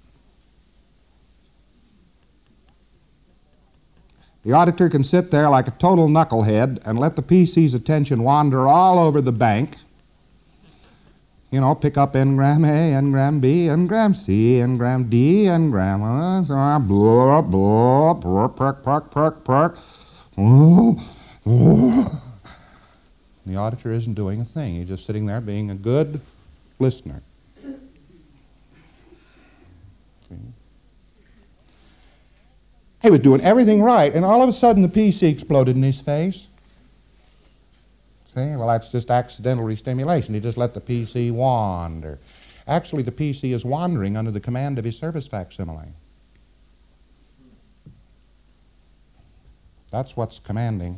The auditor can sit there like a total knucklehead and let the P C's attention wander all over the bank. You know, pick up engram A, engram B, engram C, engram D, engram, uh, blah, blah, blah, perk, perk, perk, perk. The auditor isn't doing a thing. He's just sitting there being a good listener. See? He was doing everything right, and all of a sudden the P C exploded in his face. See, well, that's just accidental restimulation. He just let the P C wander. Actually, the P C is wandering under the command of his service facsimile. That's what's commanding.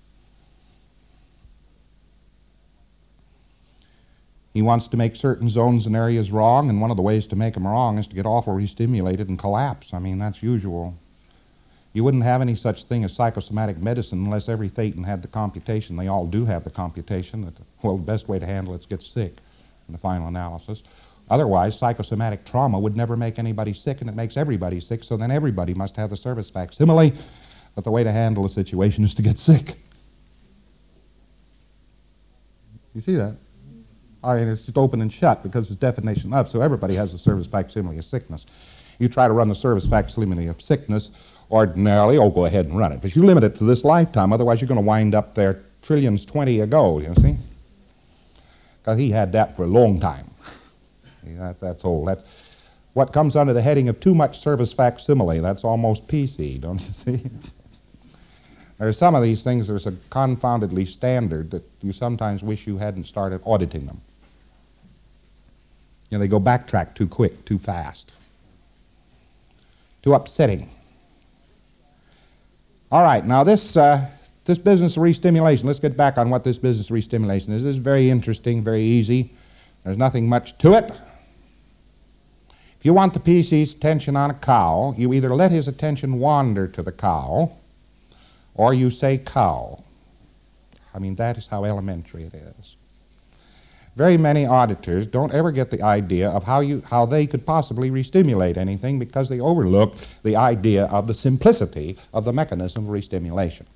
He wants to make certain zones and areas wrong, and one of the ways to make them wrong is to get awful restimulated and collapse. I mean, that's usual. You wouldn't have any such thing as psychosomatic medicine unless every Thetan had the computation. They all do have the computation that, well, the best way to handle it is get sick in the final analysis. Otherwise, psychosomatic trauma would never make anybody sick, and it makes everybody sick, so then everybody must have the service facsimile. But the way to handle the situation is to get sick. You see that? I mean, it's just open and shut because it's definition of, so everybody has the service facsimile of sickness. You try to run the service facsimile of sickness, ordinarily, oh, go ahead and run it. But you limit it to this lifetime, otherwise you're going to wind up there trillions twenty ago, you see? Because he had that for a long time. See, that, that's old. That's what comes under the heading of too much service facsimile. That's almost P C, don't you see? There's some of these things that are so confoundedly standard that you sometimes wish you hadn't started auditing them. You know, they go backtrack too quick, too fast. Too upsetting. All right, now this uh, this business of restimulation, let's get back on what this business of restimulation is. This is very interesting, very easy. There's nothing much to it. If you want the P C's attention on a cow, you either let his attention wander to the cow, or you say cow. I mean, that is how elementary it is. Very many auditors don't ever get the idea of how you how they could possibly restimulate anything because they overlook the idea of the simplicity of the mechanism of restimulation.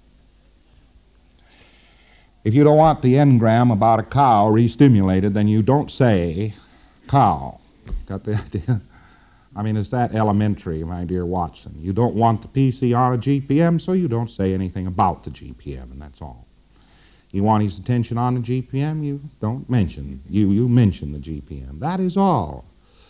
If you don't want the engram about a cow restimulated, then you don't say cow. Got the idea? I mean, it's that elementary, my dear Watson. You don't want the P C on a G P M, so you don't say anything about the G P M, and that's all. You want his attention on the G P M, you don't mention. You, you mention the G P M. That is all.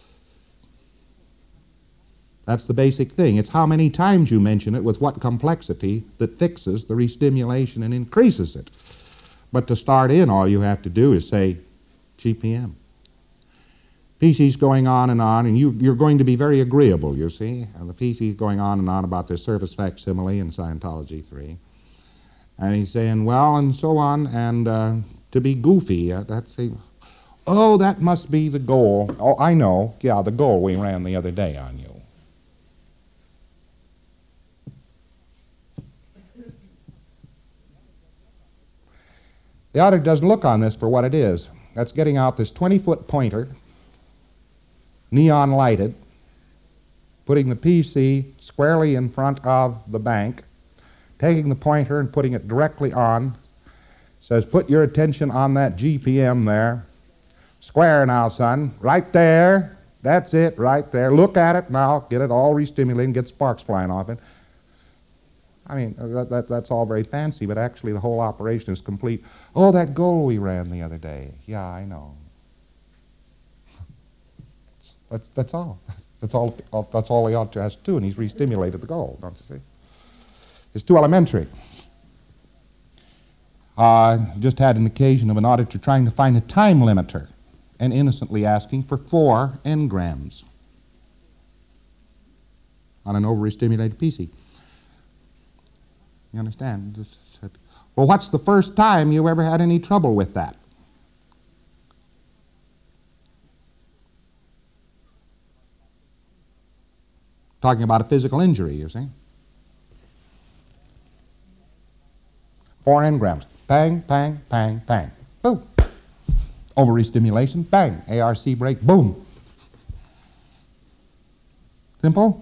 That's the basic thing. It's how many times you mention it with what complexity that fixes the restimulation and increases it. But to start in, all you have to do is say G P M. P C's going on and on, and you, you're going to be very agreeable, you see. And the P C's going on and on about this service facsimile in Scientology three. And he's saying, well, and so on, and uh, to be goofy, uh, that's the, oh, that must be the goal. Oh, I know, yeah, the goal we ran the other day on you. The auditor doesn't look on this for what it is. That's getting out this twenty-foot pointer, neon lighted, putting the P C squarely in front of the bank, taking the pointer and putting it directly on, says, put your attention on that G P M there. Square now, son. Right there. That's it, right there. Look at it now. Get it all re-stimulated, get sparks flying off it. I mean, that, that, that's all very fancy, but actually the whole operation is complete. Oh, that goal we ran the other day. Yeah, I know. That's, that's all. That's all, that's all the auditor has to do, and he's re-stimulated the goal, don't you see? It's too elementary. I uh, just had an occasion of an auditor trying to find a time limiter and innocently asking for four engrams on an over-stimulated P C. You understand? Just said, well, what's the first time you ever had any trouble with that? Talking about a physical injury, you see. Four engrams. Bang, bang, bang, bang. Boom. Over-stimulation. Bang. A R C break. Boom. Simple?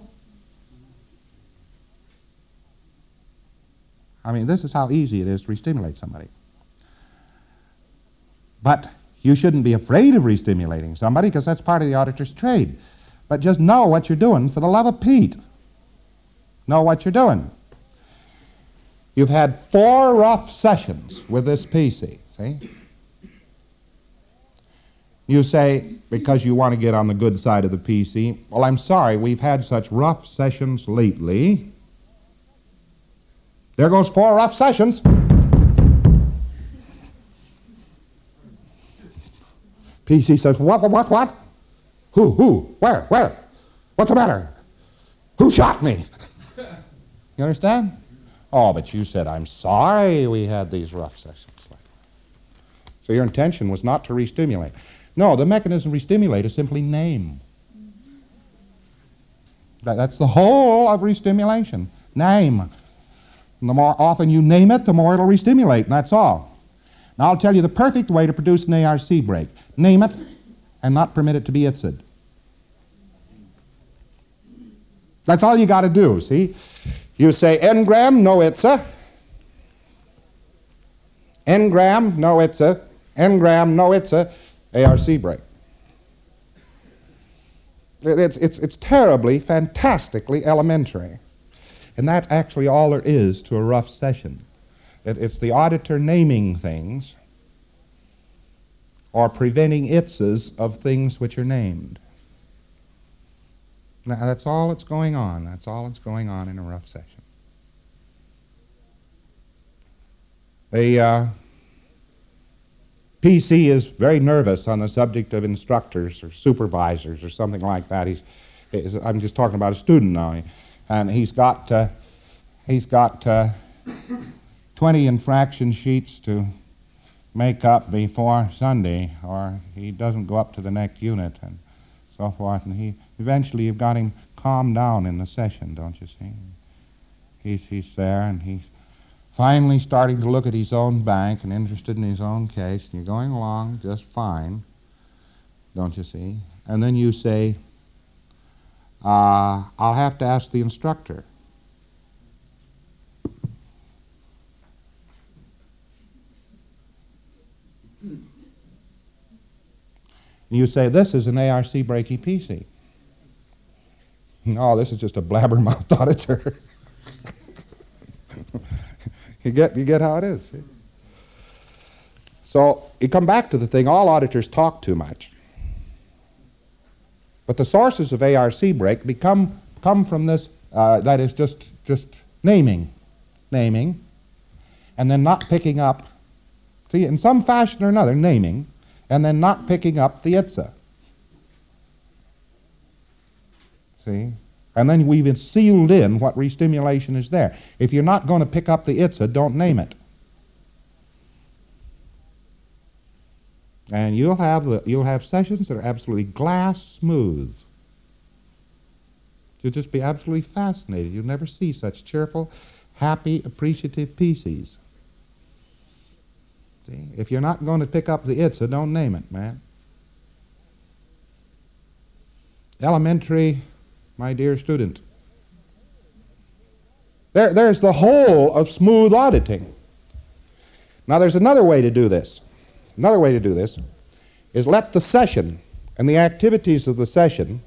I mean, this is how easy it is to re-stimulate somebody. But you shouldn't be afraid of re-stimulating somebody, because that's part of the auditor's trade. But just know what you're doing, for the love of Pete. Know what you're doing. You've had four rough sessions with this P C, see? You say, because you want to get on the good side of the P C, well, I'm sorry, we've had such rough sessions lately. There goes four rough sessions. P C says, what, what, what? Who, who, where, where? What's the matter? Who shot me? You understand? Oh, but you said, I'm sorry we had these rough sessions. So your intention was not to re-stimulate. No, the mechanism to re-stimulate is simply name. That, that's the whole of re-stimulation. Name. And the more often you name it, the more it'll re-stimulate, and that's all. Now I'll tell you the perfect way to produce an A R C break. Name it and not permit it to be I T S I'd. That's all you got to do, see? You say engram, no I T S A. Engram, no I T S A. Engram, no I T S A. A R C break. It's, it's, it's terribly, fantastically elementary. And that's actually all there is to a rough session. It, it's the auditor naming things or preventing I T S As of things which are named. Now, that's all that's going on. That's all that's going on in a rough session. The uh, P C is very nervous on the subject of instructors or supervisors or something like that. He's, he's I'm just talking about a student now. And he's got uh, he's got uh, twenty infraction sheets to make up before Sunday, or he doesn't go up to the next unit and so forth. And he eventually you've got him calmed down in the session, don't you see? He's he's there and he's finally starting to look at his own bank and interested in his own case. And you're going along just fine, don't you see? And then you say, Uh, I'll have to ask the instructor. You say, this is an A R C breaky P C. No, this is just a blabbermouth auditor. you get you get how it is. See? So you come back to the thing, all auditors talk too much. But the sources of A R C break become come from this, uh, that is just just naming, naming, and then not picking up See, in some fashion or another, naming, and then not picking up the itza. See? And then we've sealed in what restimulation is there. If you're not going to pick up the itza, don't name it. And you'll have the, you'll have sessions that are absolutely glass smooth. You'll just be absolutely fascinated. You'll never see such cheerful, happy, appreciative P Cs. See? If you're not going to pick up the itza, don't name it, man. Elementary, my dear student. There, there's the whole of smooth auditing. Now there's another way to do this. Another way to do this is let the session and the activities of the session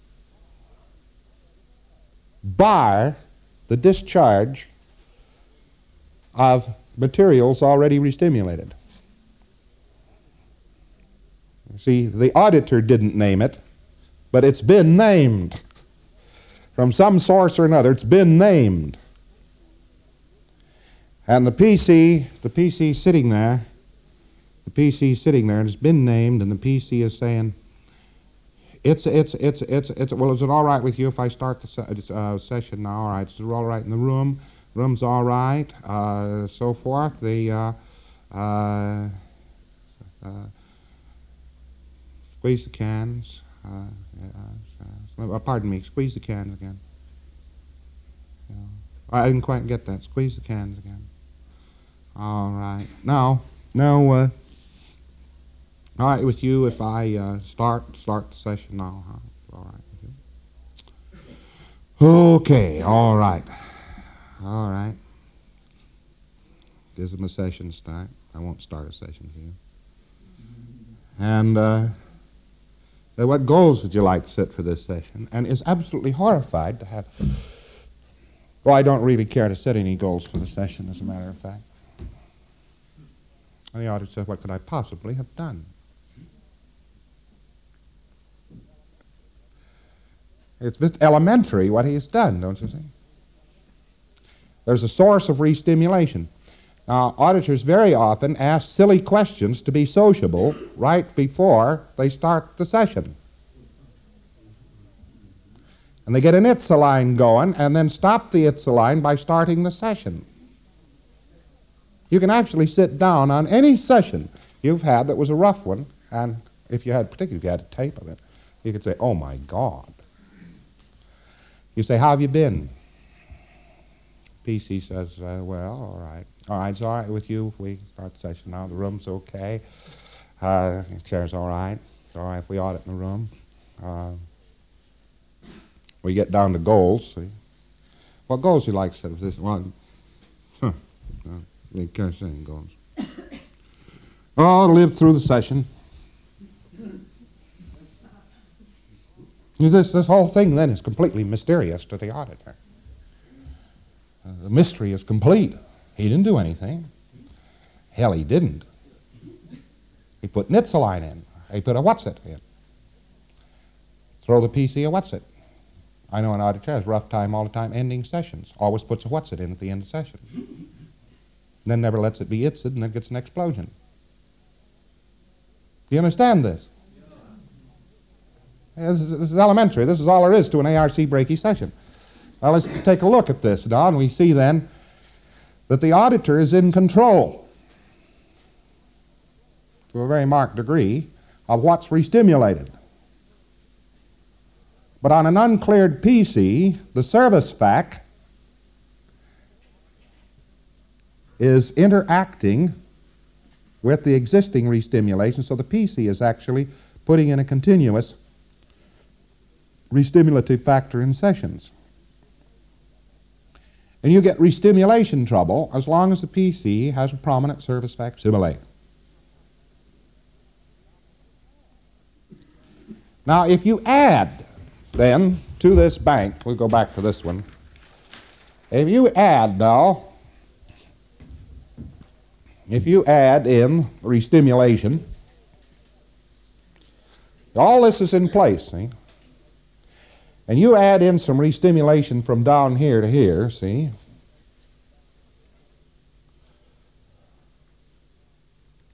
bar the discharge of materials already restimulated. See, the auditor didn't name it, but it's been named. From some source or another, it's been named. And the P C, the P C sitting there, the P C sitting there, and it's been named, and the P C is saying, it's, it's, it's, it's, it's, well, is it all right with you if I start the se- uh, session now? All right, is it all right in the room? Room's all right, uh, so forth. The, uh, uh, uh, squeeze the cans. Uh, uh, uh, pardon me, squeeze the cans again. Yeah. I didn't quite get that. Squeeze the cans again. All right. Now, now, uh, all right with you if I uh, start start the session now, huh? All right with you? Okay, all right. All right. This is my session start. I won't start a session for you. And uh, what goals would you like to set for this session? And is absolutely horrified to have... Well, I don't really care to set any goals for the session, as a matter of fact. And the auditor said, what could I possibly have done? It's just elementary what he has done, don't you see? There's a source of restimulation. Now, auditors very often ask silly questions to be sociable right before they start the session. And they get an itza line going and then stop the itza line by starting the session. You can actually sit down on any session you've had that was a rough one, and if you had, particularly if you had a tape of it, you could say, oh my God. You say, how have you been? P C says, uh, well, all right. All right, it's all right with you if we start the session now. The room's okay. Uh, the chair's all right. It's all right if we audit in the room. Uh, we get down to goals. See? What goals do you like to set for this one? Huh. You can't say any goals. Oh, live through the session. This, this whole thing then is completely mysterious to the auditor. Uh, the mystery is complete. He didn't do anything. Hell, he didn't. He put an itza line in. He put a what's it in. Throw the P C a what's it. I know an auditor has a rough time all the time ending sessions. Always puts a what's it in at the end of session. And then never lets it be itza, and then gets an explosion. Do you understand this? This is, this is elementary. This is all there is to an A R C Breaky session. Now let's take a look at this now, and we see then that the auditor is in control to a very marked degree of what's restimulated. But on an uncleared P C, the service fac is interacting with the existing restimulation, so the P C is actually putting in a continuous restimulative factor in sessions. And you get restimulation trouble as long as the P C has a prominent service facsimile. Now, if you add, then, to this bank, we'll go back to this one. If you add, now, if you add in restimulation, all this is in place, see? And you add in some restimulation from down here to here, see?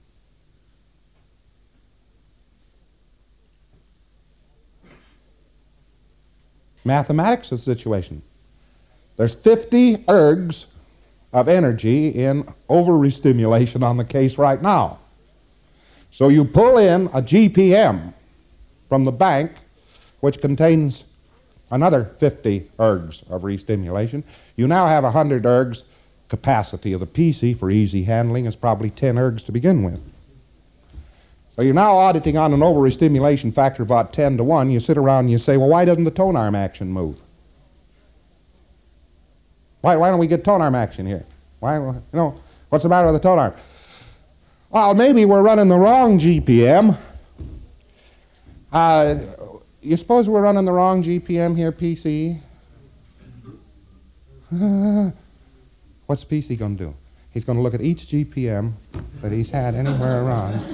Mathematics of the situation. There's fifty ergs of energy in over-restimulation on the case right now. So you pull in a G P M from the bank, which contains another fifty ergs of restimulation. You now have one hundred ergs. Capacity of the P C for easy handling is probably ten ergs to begin with. So you're now auditing on an over-restimulation factor of about ten to one. You sit around and you say, well, why doesn't the tone arm action move? Why, why don't we get tone arm action here? Why, you know, what's the matter with the tone arm? Well, maybe we're running the wrong G P M. Uh, you suppose we're running the wrong G P M here, P C? Uh, what's P C going to do? He's going to look at each G P M that he's had anywhere around.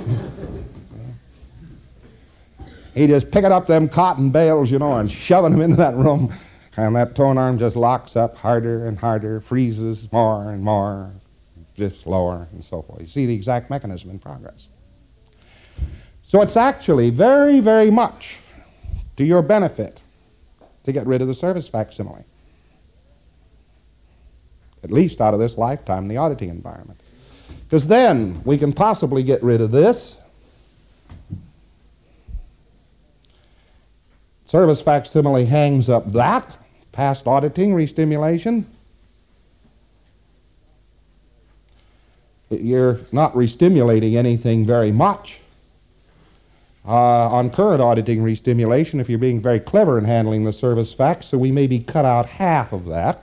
He just picking up them cotton bales, you know, and shoving them into that room, and that tone arm just locks up harder and harder, freezes more and more, drifts lower, and so forth. You see the exact mechanism in progress. So it's actually very, very much to your benefit to get rid of the service facsimile, at least out of this lifetime, the auditing environment. Because then we can possibly get rid of this. Service facsimile hangs up that, past auditing, restimulation. You're not restimulating anything very much. Uh, on current auditing restimulation, if you're being very clever in handling the service fax, so we maybe cut out half of that.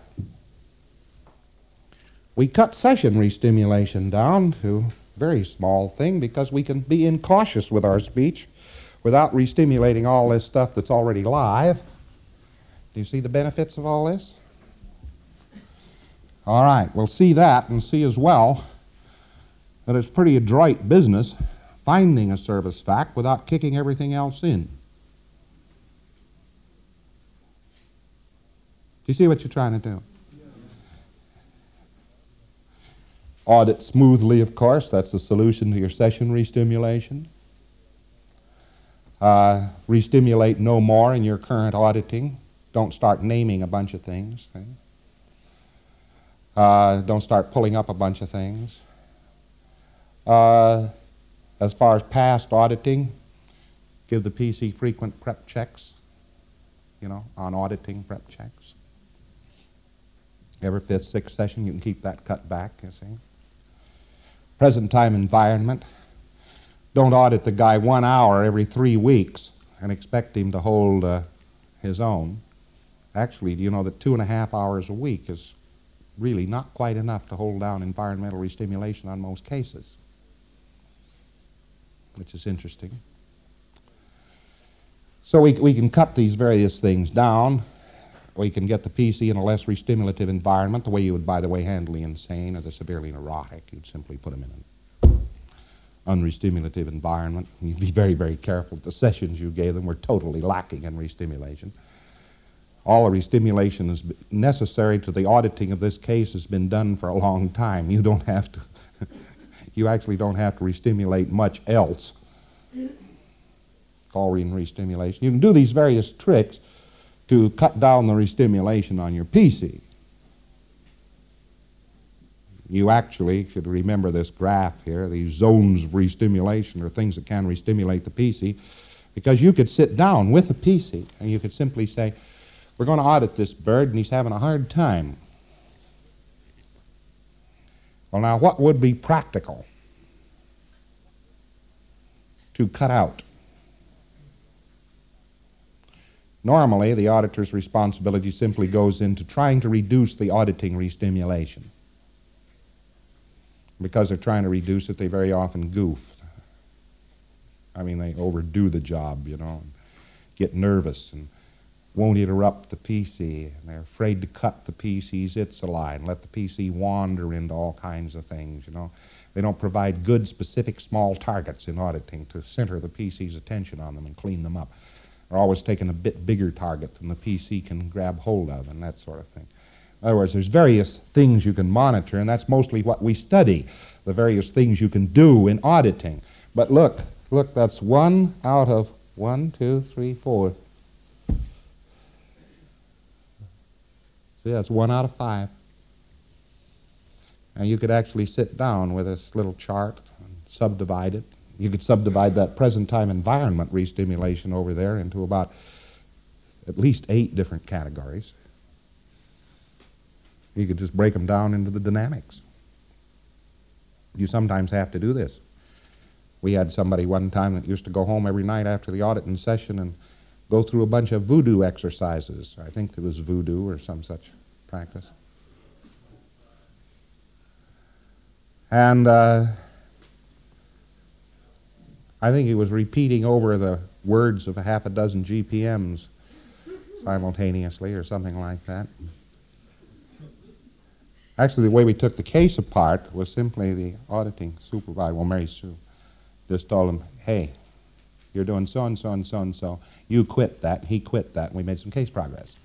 We cut session restimulation down to a very small thing because we can be incautious with our speech without restimulating all this stuff that's already live. Do you see the benefits of all this? All right, we'll see that and see as well that it's pretty adroit business finding a service fact without kicking everything else in. Do you see what you're trying to do? Audit smoothly, of course. That's the solution to your session restimulation. Uh, restimulate no more in your current auditing. Don't start naming a bunch of things. Uh, don't start pulling up a bunch of things. Uh, as far as past auditing, give the P C frequent prep checks, you know, on auditing prep checks. Every fifth, sixth session, you can keep that cut back, you see. Present time environment. Don't audit the guy one hour every three weeks and expect him to hold uh, his own. Actually, do you know that two and a half hours a week is really not quite enough to hold down environmental restimulation on most cases, which is interesting. So we, we can cut these various things down. We can get the P C in a less restimulative environment, the way you would, by the way, handle the insane or the severely neurotic. You'd simply put them in an unrestimulative environment. You'd be very, very careful. The sessions you gave them were totally lacking in restimulation. All the restimulation is necessary to the auditing of this case has been done for a long time. You don't have to, you actually don't have to restimulate much else. Chlorine restimulation. You can do these various tricks to cut down the restimulation on your P C. You actually should remember this graph here. These zones of restimulation are things that can restimulate the P C, because you could sit down with the P C and you could simply say, we're going to audit this bird and he's having a hard time. Well, now what would be practical to cut out? Normally, the auditor's responsibility simply goes into trying to reduce the auditing restimulation. Because they're trying to reduce it, they very often goof. I mean, they overdo the job, you know, and get nervous and won't interrupt the P C. And they're afraid to cut the P C's Itzali and let the P C wander into all kinds of things, you know. They don't provide good, specific, small targets in auditing to center the P C's attention on them and clean them up. They're always taking a bit bigger target than the P C can grab hold of and that sort of thing. In other words, there's various things you can monitor, and that's mostly what we study, the various things you can do in auditing. But look, look, that's one out of one, two, three, four. See, that's one out of five. Now, you could actually sit down with this little chart and subdivide it. You could subdivide that present time environment restimulation over there into about at least eight different categories. You could just break them down into the dynamics. You sometimes have to do this. We had somebody one time that used to go home every night after the auditing session and go through a bunch of voodoo exercises. I think it was voodoo or some such practice. And uh, I think he was repeating over the words of a half a dozen G P Ms simultaneously or something like that. Actually, the way we took the case apart was simply the auditing supervisor, well, Mary Sue, just told him, hey, you're doing so-and-so and so-and-so. You quit that, he quit that, and we made some case progress.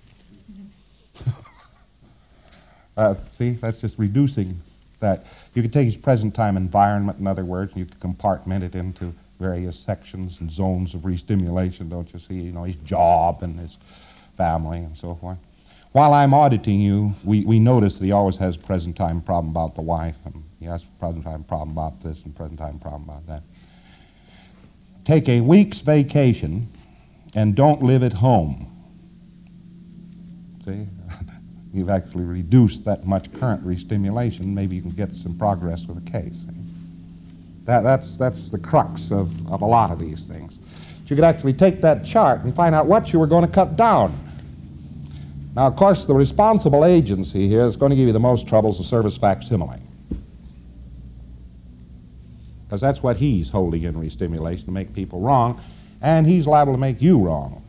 uh, see, that's just reducing that. You could take his present time environment, in other words, and you could compartment it into various sections and zones of restimulation, don't you see? You know, his job and his family and so forth. While I'm auditing you, we, we notice that he always has present time problem about the wife, and he has present time problem about this and present time problem about that. Take a week's vacation and don't live at home. See? You've actually reduced that much current restimulation. Maybe you can get some progress with the case. See? That, that's, that's the crux of, of a lot of these things. But you could actually take that chart and find out what you were going to cut down. Now, of course, the responsible agency here is going to give you the most trouble is the service facsimile. Because that's what he's holding in restimulation, to make people wrong, and he's liable to make you wrong.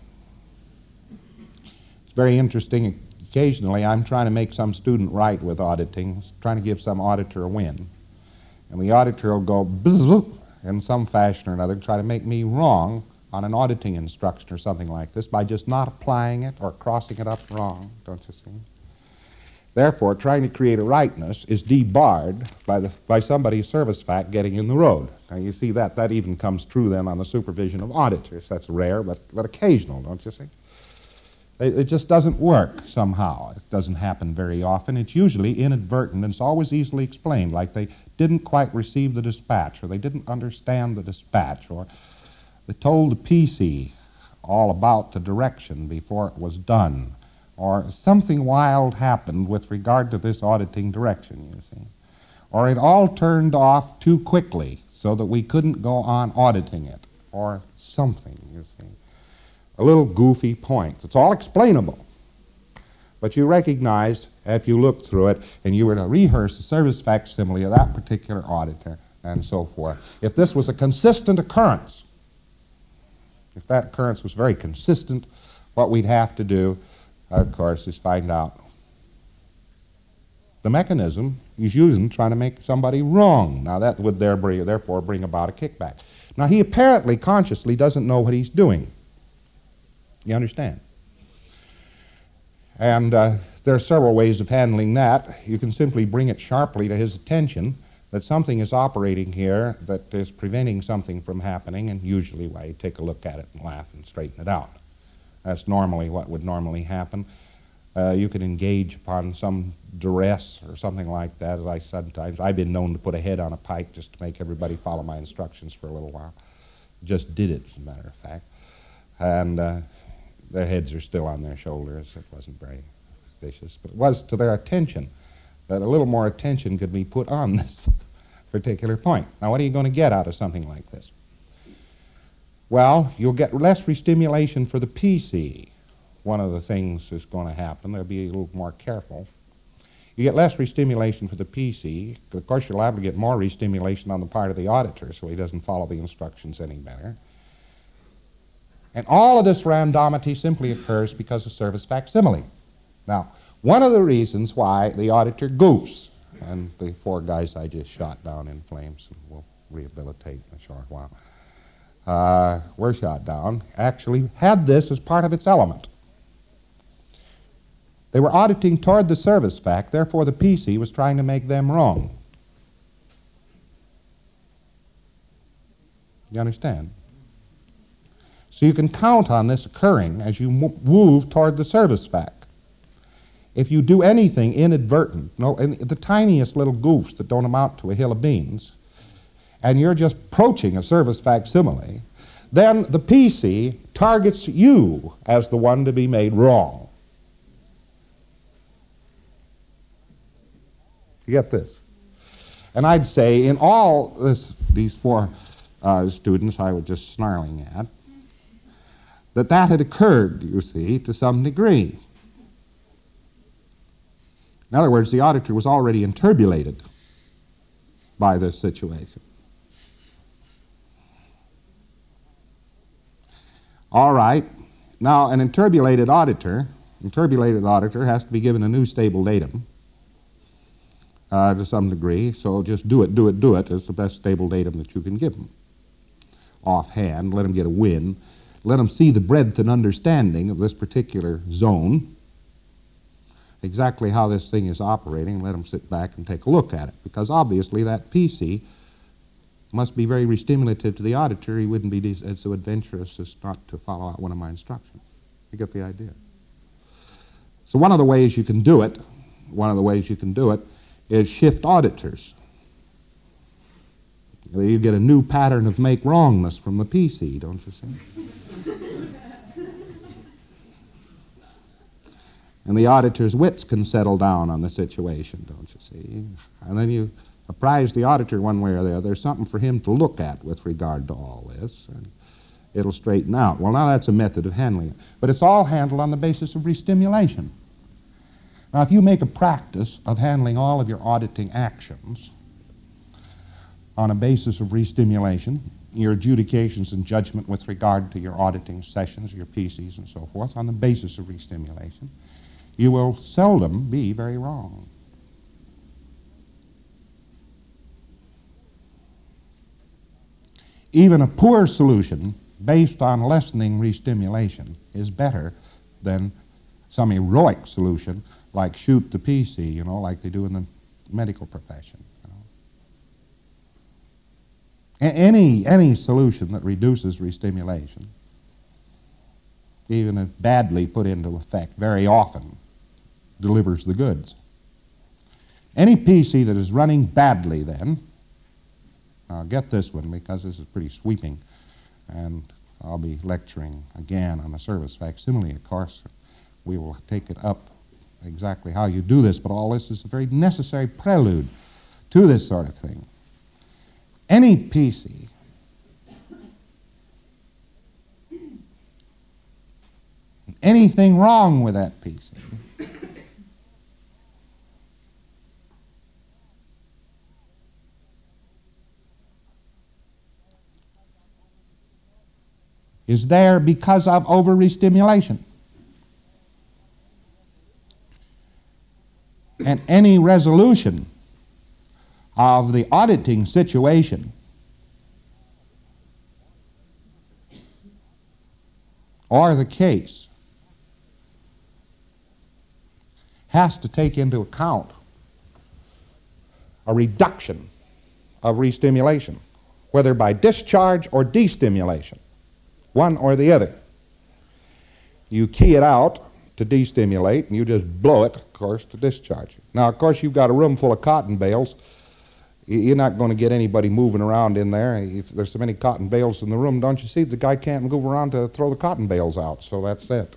It's very interesting. Occasionally, I'm trying to make some student right with auditing, trying to give some auditor a win. And the auditor will go bzzz in some fashion or another, try to make me wrong on an auditing instruction or something like this by just not applying it or crossing it up wrong, don't you see? Therefore, trying to create a rightness is debarred by the by somebody's service fact getting in the road. Now, you see that. That even comes true then on the supervision of auditors. That's rare, but, but occasional, don't you see? It, it just doesn't work somehow. It doesn't happen very often. It's usually inadvertent, and it's always easily explained, like they didn't quite receive the dispatch, or they didn't understand the dispatch, or they told the P C all about the direction before it was done, or something wild happened with regard to this auditing direction, you see. Or it all turned off too quickly so that we couldn't go on auditing it, or something, you see. A little goofy point. It's all explainable. But you recognize, if you look through it, and you were to rehearse the service facsimile of that particular auditor, and so forth, if this was a consistent occurrence, if that occurrence was very consistent, what we'd have to do, of course, is find out the mechanism he's using trying to make somebody wrong. Now, that would therefore bring about a kickback. Now, he apparently consciously doesn't know what he's doing. You understand? And uh, there are several ways of handling that. You can simply bring it sharply to his attention that something is operating here that is preventing something from happening, and usually why you take a look at it and laugh and straighten it out. That's normally what would normally happen. Uh, you could engage upon some duress or something like that, as I sometimes, I've been known to put a head on a pike just to make everybody follow my instructions for a little while. Just did it, as a matter of fact. And uh, their heads are still on their shoulders. It wasn't very vicious, but it was to their attention that a little more attention could be put on this particular point. Now, what are you going to get out of something like this? Well, you'll get less restimulation for the P C. One of the things that's going to happen, they'll be a little more careful. You get less restimulation for the P C. Of course, you're liable to get more restimulation on the part of the auditor, so he doesn't follow the instructions any better. And all of this randomity simply occurs because of service facsimile. Now, one of the reasons why the auditor goofs, and the four guys I just shot down in flames, and we'll rehabilitate in a short while, uh, were shot down, actually had this as part of its element. They were auditing toward the service fact, therefore the P C was trying to make them wrong. You understand? So you can count on this occurring as you move toward the service fact. if you do anything inadvertent, no, the tiniest little goofs that don't amount to a hill of beans, and you're just approaching a service facsimile, then the P C targets you as the one to be made wrong. You get this? And I'd say in all this, these four uh, students I was just snarling at, that that had occurred, you see, to some degree. In other words, the auditor was already interbulated by this situation. All right. Now, an interbulated auditor, interbulated auditor has to be given a new stable datum uh, to some degree, so just do it, do it, do it. It's the best stable datum that you can give them. Offhand, let them get a win. Let them see the breadth and understanding of this particular zone, exactly how this thing is operating. Let them sit back and take a look at it, because obviously that P C must be very restimulative to the auditor. He wouldn't be so adventurous as not to follow out one of my instructions. You get the idea? So one of the ways you can do it, one of the ways you can do it is shift auditors. You get a new pattern of make wrongness from the P C, don't you see? And the auditor's wits can settle down on the situation, don't you see? And then you apprise the auditor one way or the other. There's something for him to look at with regard to all this, and it'll straighten out. Well, now that's a method of handling it. But it's all handled on the basis of restimulation. Now, if you make a practice of handling all of your auditing actions on a basis of restimulation, your adjudications and judgment with regard to your auditing sessions, your P Cs and so forth, on the basis of restimulation, you will seldom be very wrong. Even a poor solution based on lessening restimulation is better than some heroic solution like shoot the P C, you know, like they do in the medical profession. You know. A- any, any solution that reduces restimulation, even if badly put into effect, very often delivers the goods. Any P C that is running badly then, now get this one because this is pretty sweeping, and I'll be lecturing again on the service facsimile, of course. We will take it up exactly how you do this, but all this is a very necessary prelude to this sort of thing. Any P C anything wrong with that P C is there because of over-restimulation. And any resolution of the auditing situation or the case has to take into account a reduction of restimulation, whether by discharge or destimulation, one or the other. You key it out to destimulate, and you just blow it, of course, to discharge it. Now, of course, you've got a room full of cotton bales. You're not going to get anybody moving around in there. If there's so many cotton bales in the room, don't you see, the guy can't move around to throw the cotton bales out, so that's it.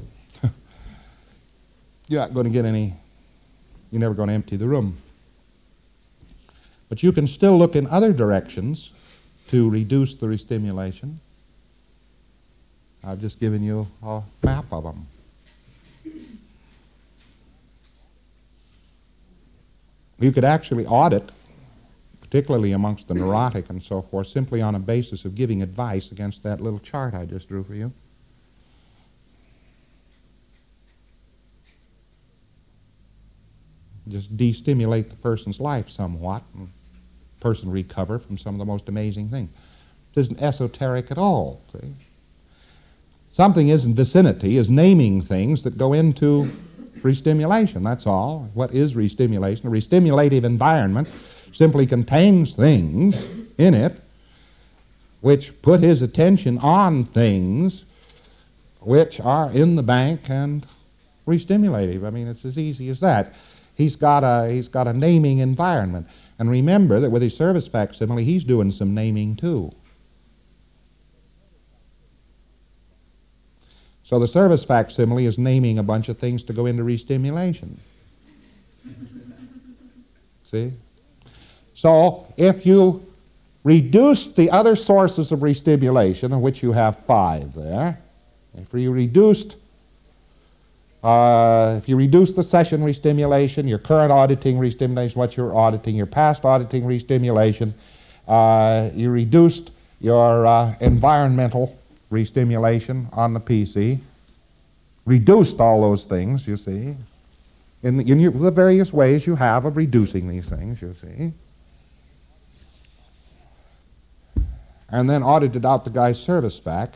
You're not going to get any, you're never going to empty the room. But you can still look in other directions to reduce the restimulation. I've just given you a map of them. You could actually audit, particularly amongst the neurotic and so forth, simply on a basis of giving advice against that little chart I just drew for you. Just destimulate the person's life somewhat, and the person recover from some of the most amazing things. It isn't esoteric at all, see? Something is in vicinity is naming things that go into restimulation, that's all. What is restimulation? A restimulative environment simply contains things in it which put his attention on things which are in the bank and restimulative. I mean, it's as easy as that. He's got a he's got a naming environment. And remember that with his service facsimile, he's doing some naming too. So the service facsimile is naming a bunch of things to go into restimulation. See? So if you reduce the other sources of restimulation, of which you have five there, if you reduced Uh, if you reduce the session restimulation, your current auditing restimulation, what you're auditing, your past auditing restimulation, uh, you reduced your uh, environmental restimulation on the P C, reduced all those things, you see, in, the, in your, the various ways you have of reducing these things, you see, and then audited out the guy's service fac.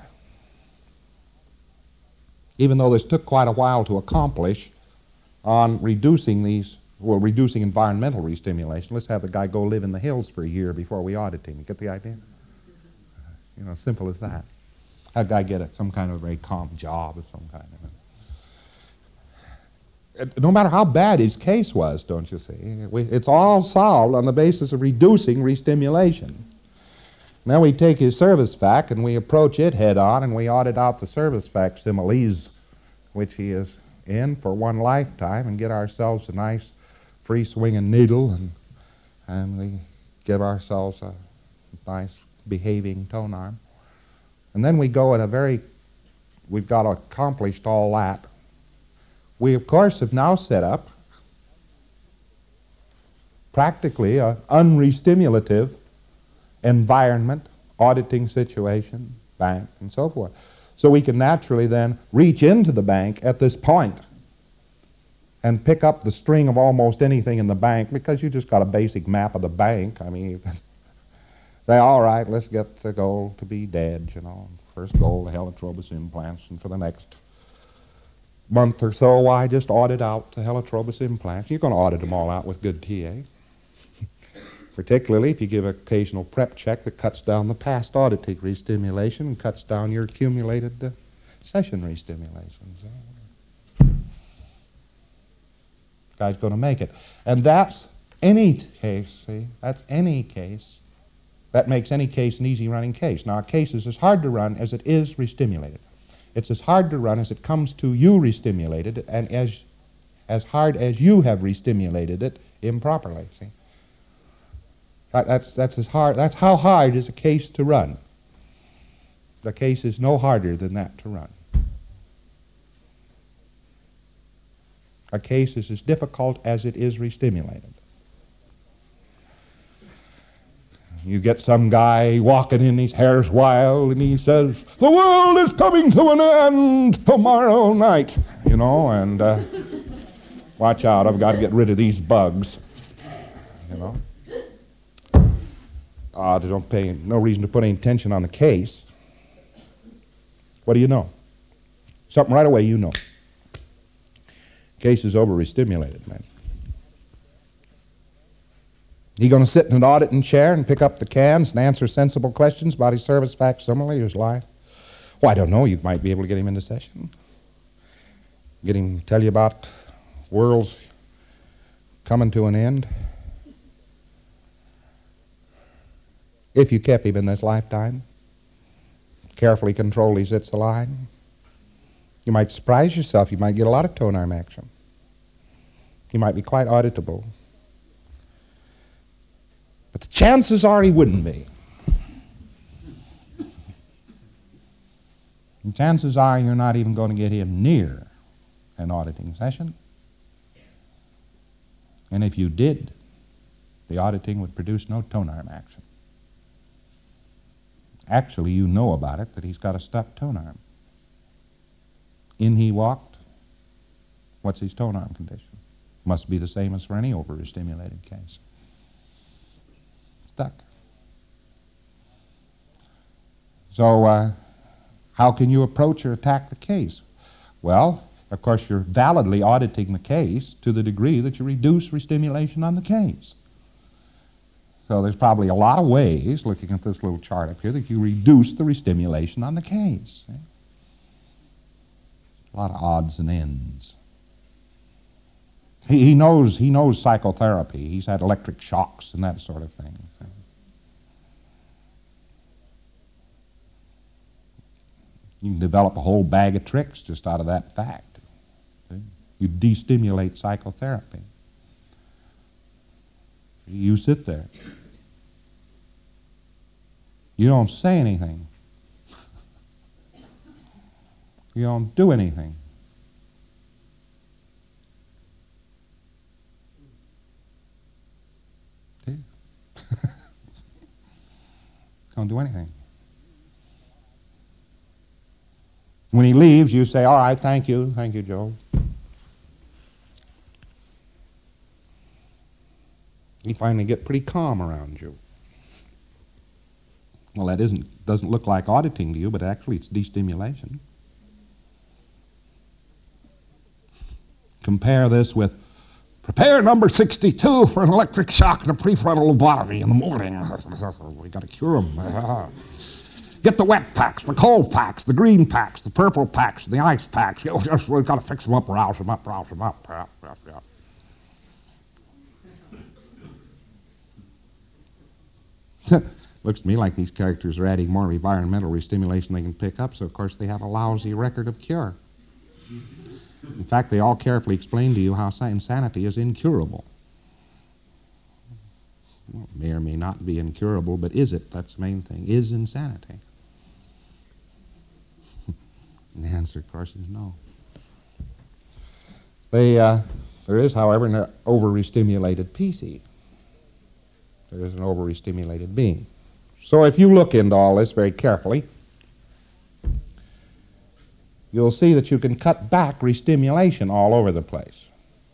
Even though this took quite a while to accomplish on reducing these, well, reducing environmental restimulation, let's have the guy go live in the hills for a year before we audit him. You get the idea? You know, simple as that. Have guy get a, some kind of a very calm job of some kind. Of it. No matter how bad his case was, don't you see? We, it's all solved on the basis of reducing restimulation. Now we take his service fac and we approach it head on and we audit out the service facsimiles which he is in for one lifetime and get ourselves a nice free swinging needle and and we give ourselves a nice behaving tone arm. And then we go at a very, we've got accomplished all that. We of course have now set up practically an unrestimulative environment, auditing situation, bank, and so forth. So we can naturally then reach into the bank at this point and pick up the string of almost anything in the bank because you just got a basic map of the bank. I mean, you can say, all right, let's get the goal to be dead, you know. First goal, the helitrobus implants, and for the next month or so, why just audit out the helitrobus implants. You're going to audit them all out with good T A. Particularly if you give an occasional prep check that cuts down the past auditing restimulation and cuts down your accumulated uh, session restimulations. Uh, guy's going to make it. And that's any case, see, that's any case. That makes any case an easy running case. Now a case is as hard to run as it is restimulated. It's as hard to run as it comes to you restimulated and as, as hard as you have restimulated it improperly, see. That's, that's, as hard, that's how hard is a case to run. The case is no harder than that to run. A case is as difficult as it is restimulated. You get some guy walking in, his hair's wild, and he says, the world is coming to an end tomorrow night, you know, and uh, watch out, I've got to get rid of these bugs, you know. Uh, they don't pay, no reason to put any tension on the case. What do you know? Something right away you know. Case is over-restimulated, man. He going to sit in an auditing chair and pick up the cans and answer sensible questions about his service facsimile, his life? Well, I don't know. You might be able to get him into session. Get him to tell you about worlds coming to an end. If you kept him in this lifetime, carefully controlled his sits the line, you might surprise yourself. You might get a lot of tone arm action. You might be quite auditable. But the chances are he wouldn't be. And chances are you're not even going to get him near an auditing session. And if you did, the auditing would produce no tone arm action. Actually, you know about it, that he's got a stuck tone arm. In he walked. What's his tone arm condition? Must be the same as for any over-stimulated case. Stuck. So, uh, how can you approach or attack the case? Well, of course, you're validly auditing the case to the degree that you reduce restimulation on the case. So there's probably a lot of ways, looking at this little chart up here, that you reduce the restimulation on the case. See? A lot of odds and ends. He, he knows he knows psychotherapy. He's had electric shocks and that sort of thing. You can develop a whole bag of tricks just out of that fact. You destimulate psychotherapy. You sit there. You don't say anything. You don't do anything. See? Don't do anything. When he leaves, you say, all right, thank you, thank you, Joe. You finally get pretty calm around you. Well, that isn't doesn't look like auditing to you, but actually it's destimulation. Compare this with, prepare number sixty-two for an electric shock and a prefrontal lobotomy in the morning. We got to cure him. Get the wet packs, the cold packs, the green packs, the purple packs, the ice packs. We've got to fix them up, rouse them up, rouse them up. Yeah, yeah, yeah. Looks to me like these characters are adding more environmental restimulation they can pick up, so of course they have a lousy record of cure. In fact, they all carefully explain to you how insanity is incurable. Well, it may or may not be incurable, but is it? That's the main thing. Is insanity? And the answer, of course, is no. They, uh, there is, however, an over-restimulated P C. There is an over-restimulated being. So if you look into all this very carefully, you'll see that you can cut back restimulation all over the place.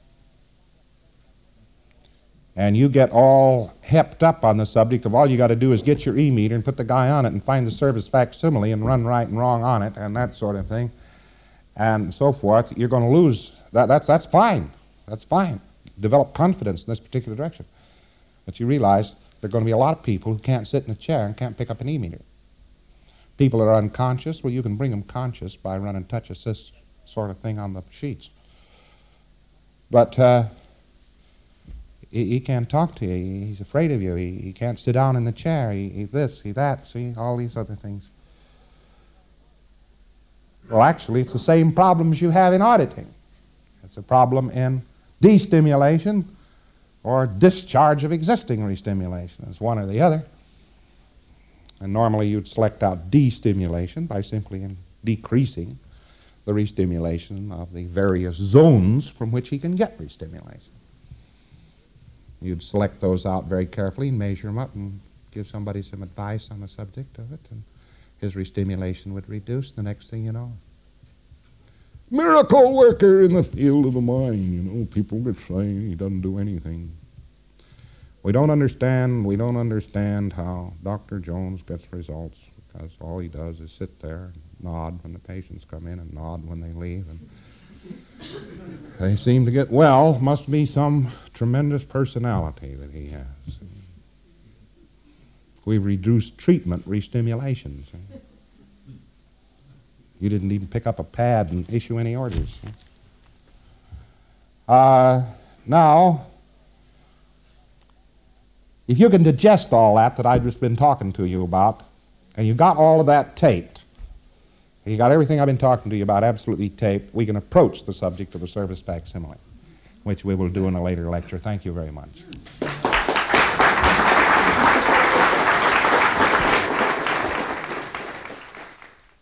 And you get all hepped up on the subject of all you got to do is get your E-meter and put the guy on it and find the service facsimile and run right and wrong on it and that sort of thing and so forth. You're going to lose. That, that's, that's fine. That's fine. Develop confidence in this particular direction. But you realize there are going to be a lot of people who can't sit in a chair and can't pick up an E-meter. People that are unconscious, well, you can bring them conscious by running touch assist sort of thing on the sheets. But uh, he, he can't talk to you. He's afraid of you. He, he can't sit down in the chair. He, he this, he that, see, all these other things. Well, actually, it's the same problems you have in auditing. It's a problem in destimulation or discharge of existing restimulation. It's one or the other. And normally you'd select out destimulation by simply in decreasing the restimulation of the various zones from which he can get restimulation. You'd select those out very carefully and measure them up and give somebody some advice on the subject of it, and his restimulation would reduce. The next thing you know, miracle worker in the field of the mind. You know, people get saying he doesn't do anything. We don't understand, we don't understand how Doctor Jones gets results, because all he does is sit there and nod when the patients come in and nod when they leave. And they seem to get well. Must be some tremendous personality that he has. We've reduced treatment restimulation. See? You didn't even pick up a pad and issue any orders. See? Uh, now, if you can digest all that that I've just been talking to you about, and you got all of that taped, and you got everything I've been talking to you about absolutely taped, we can approach the subject of the service facsimile, which we will do in a later lecture. Thank you very much.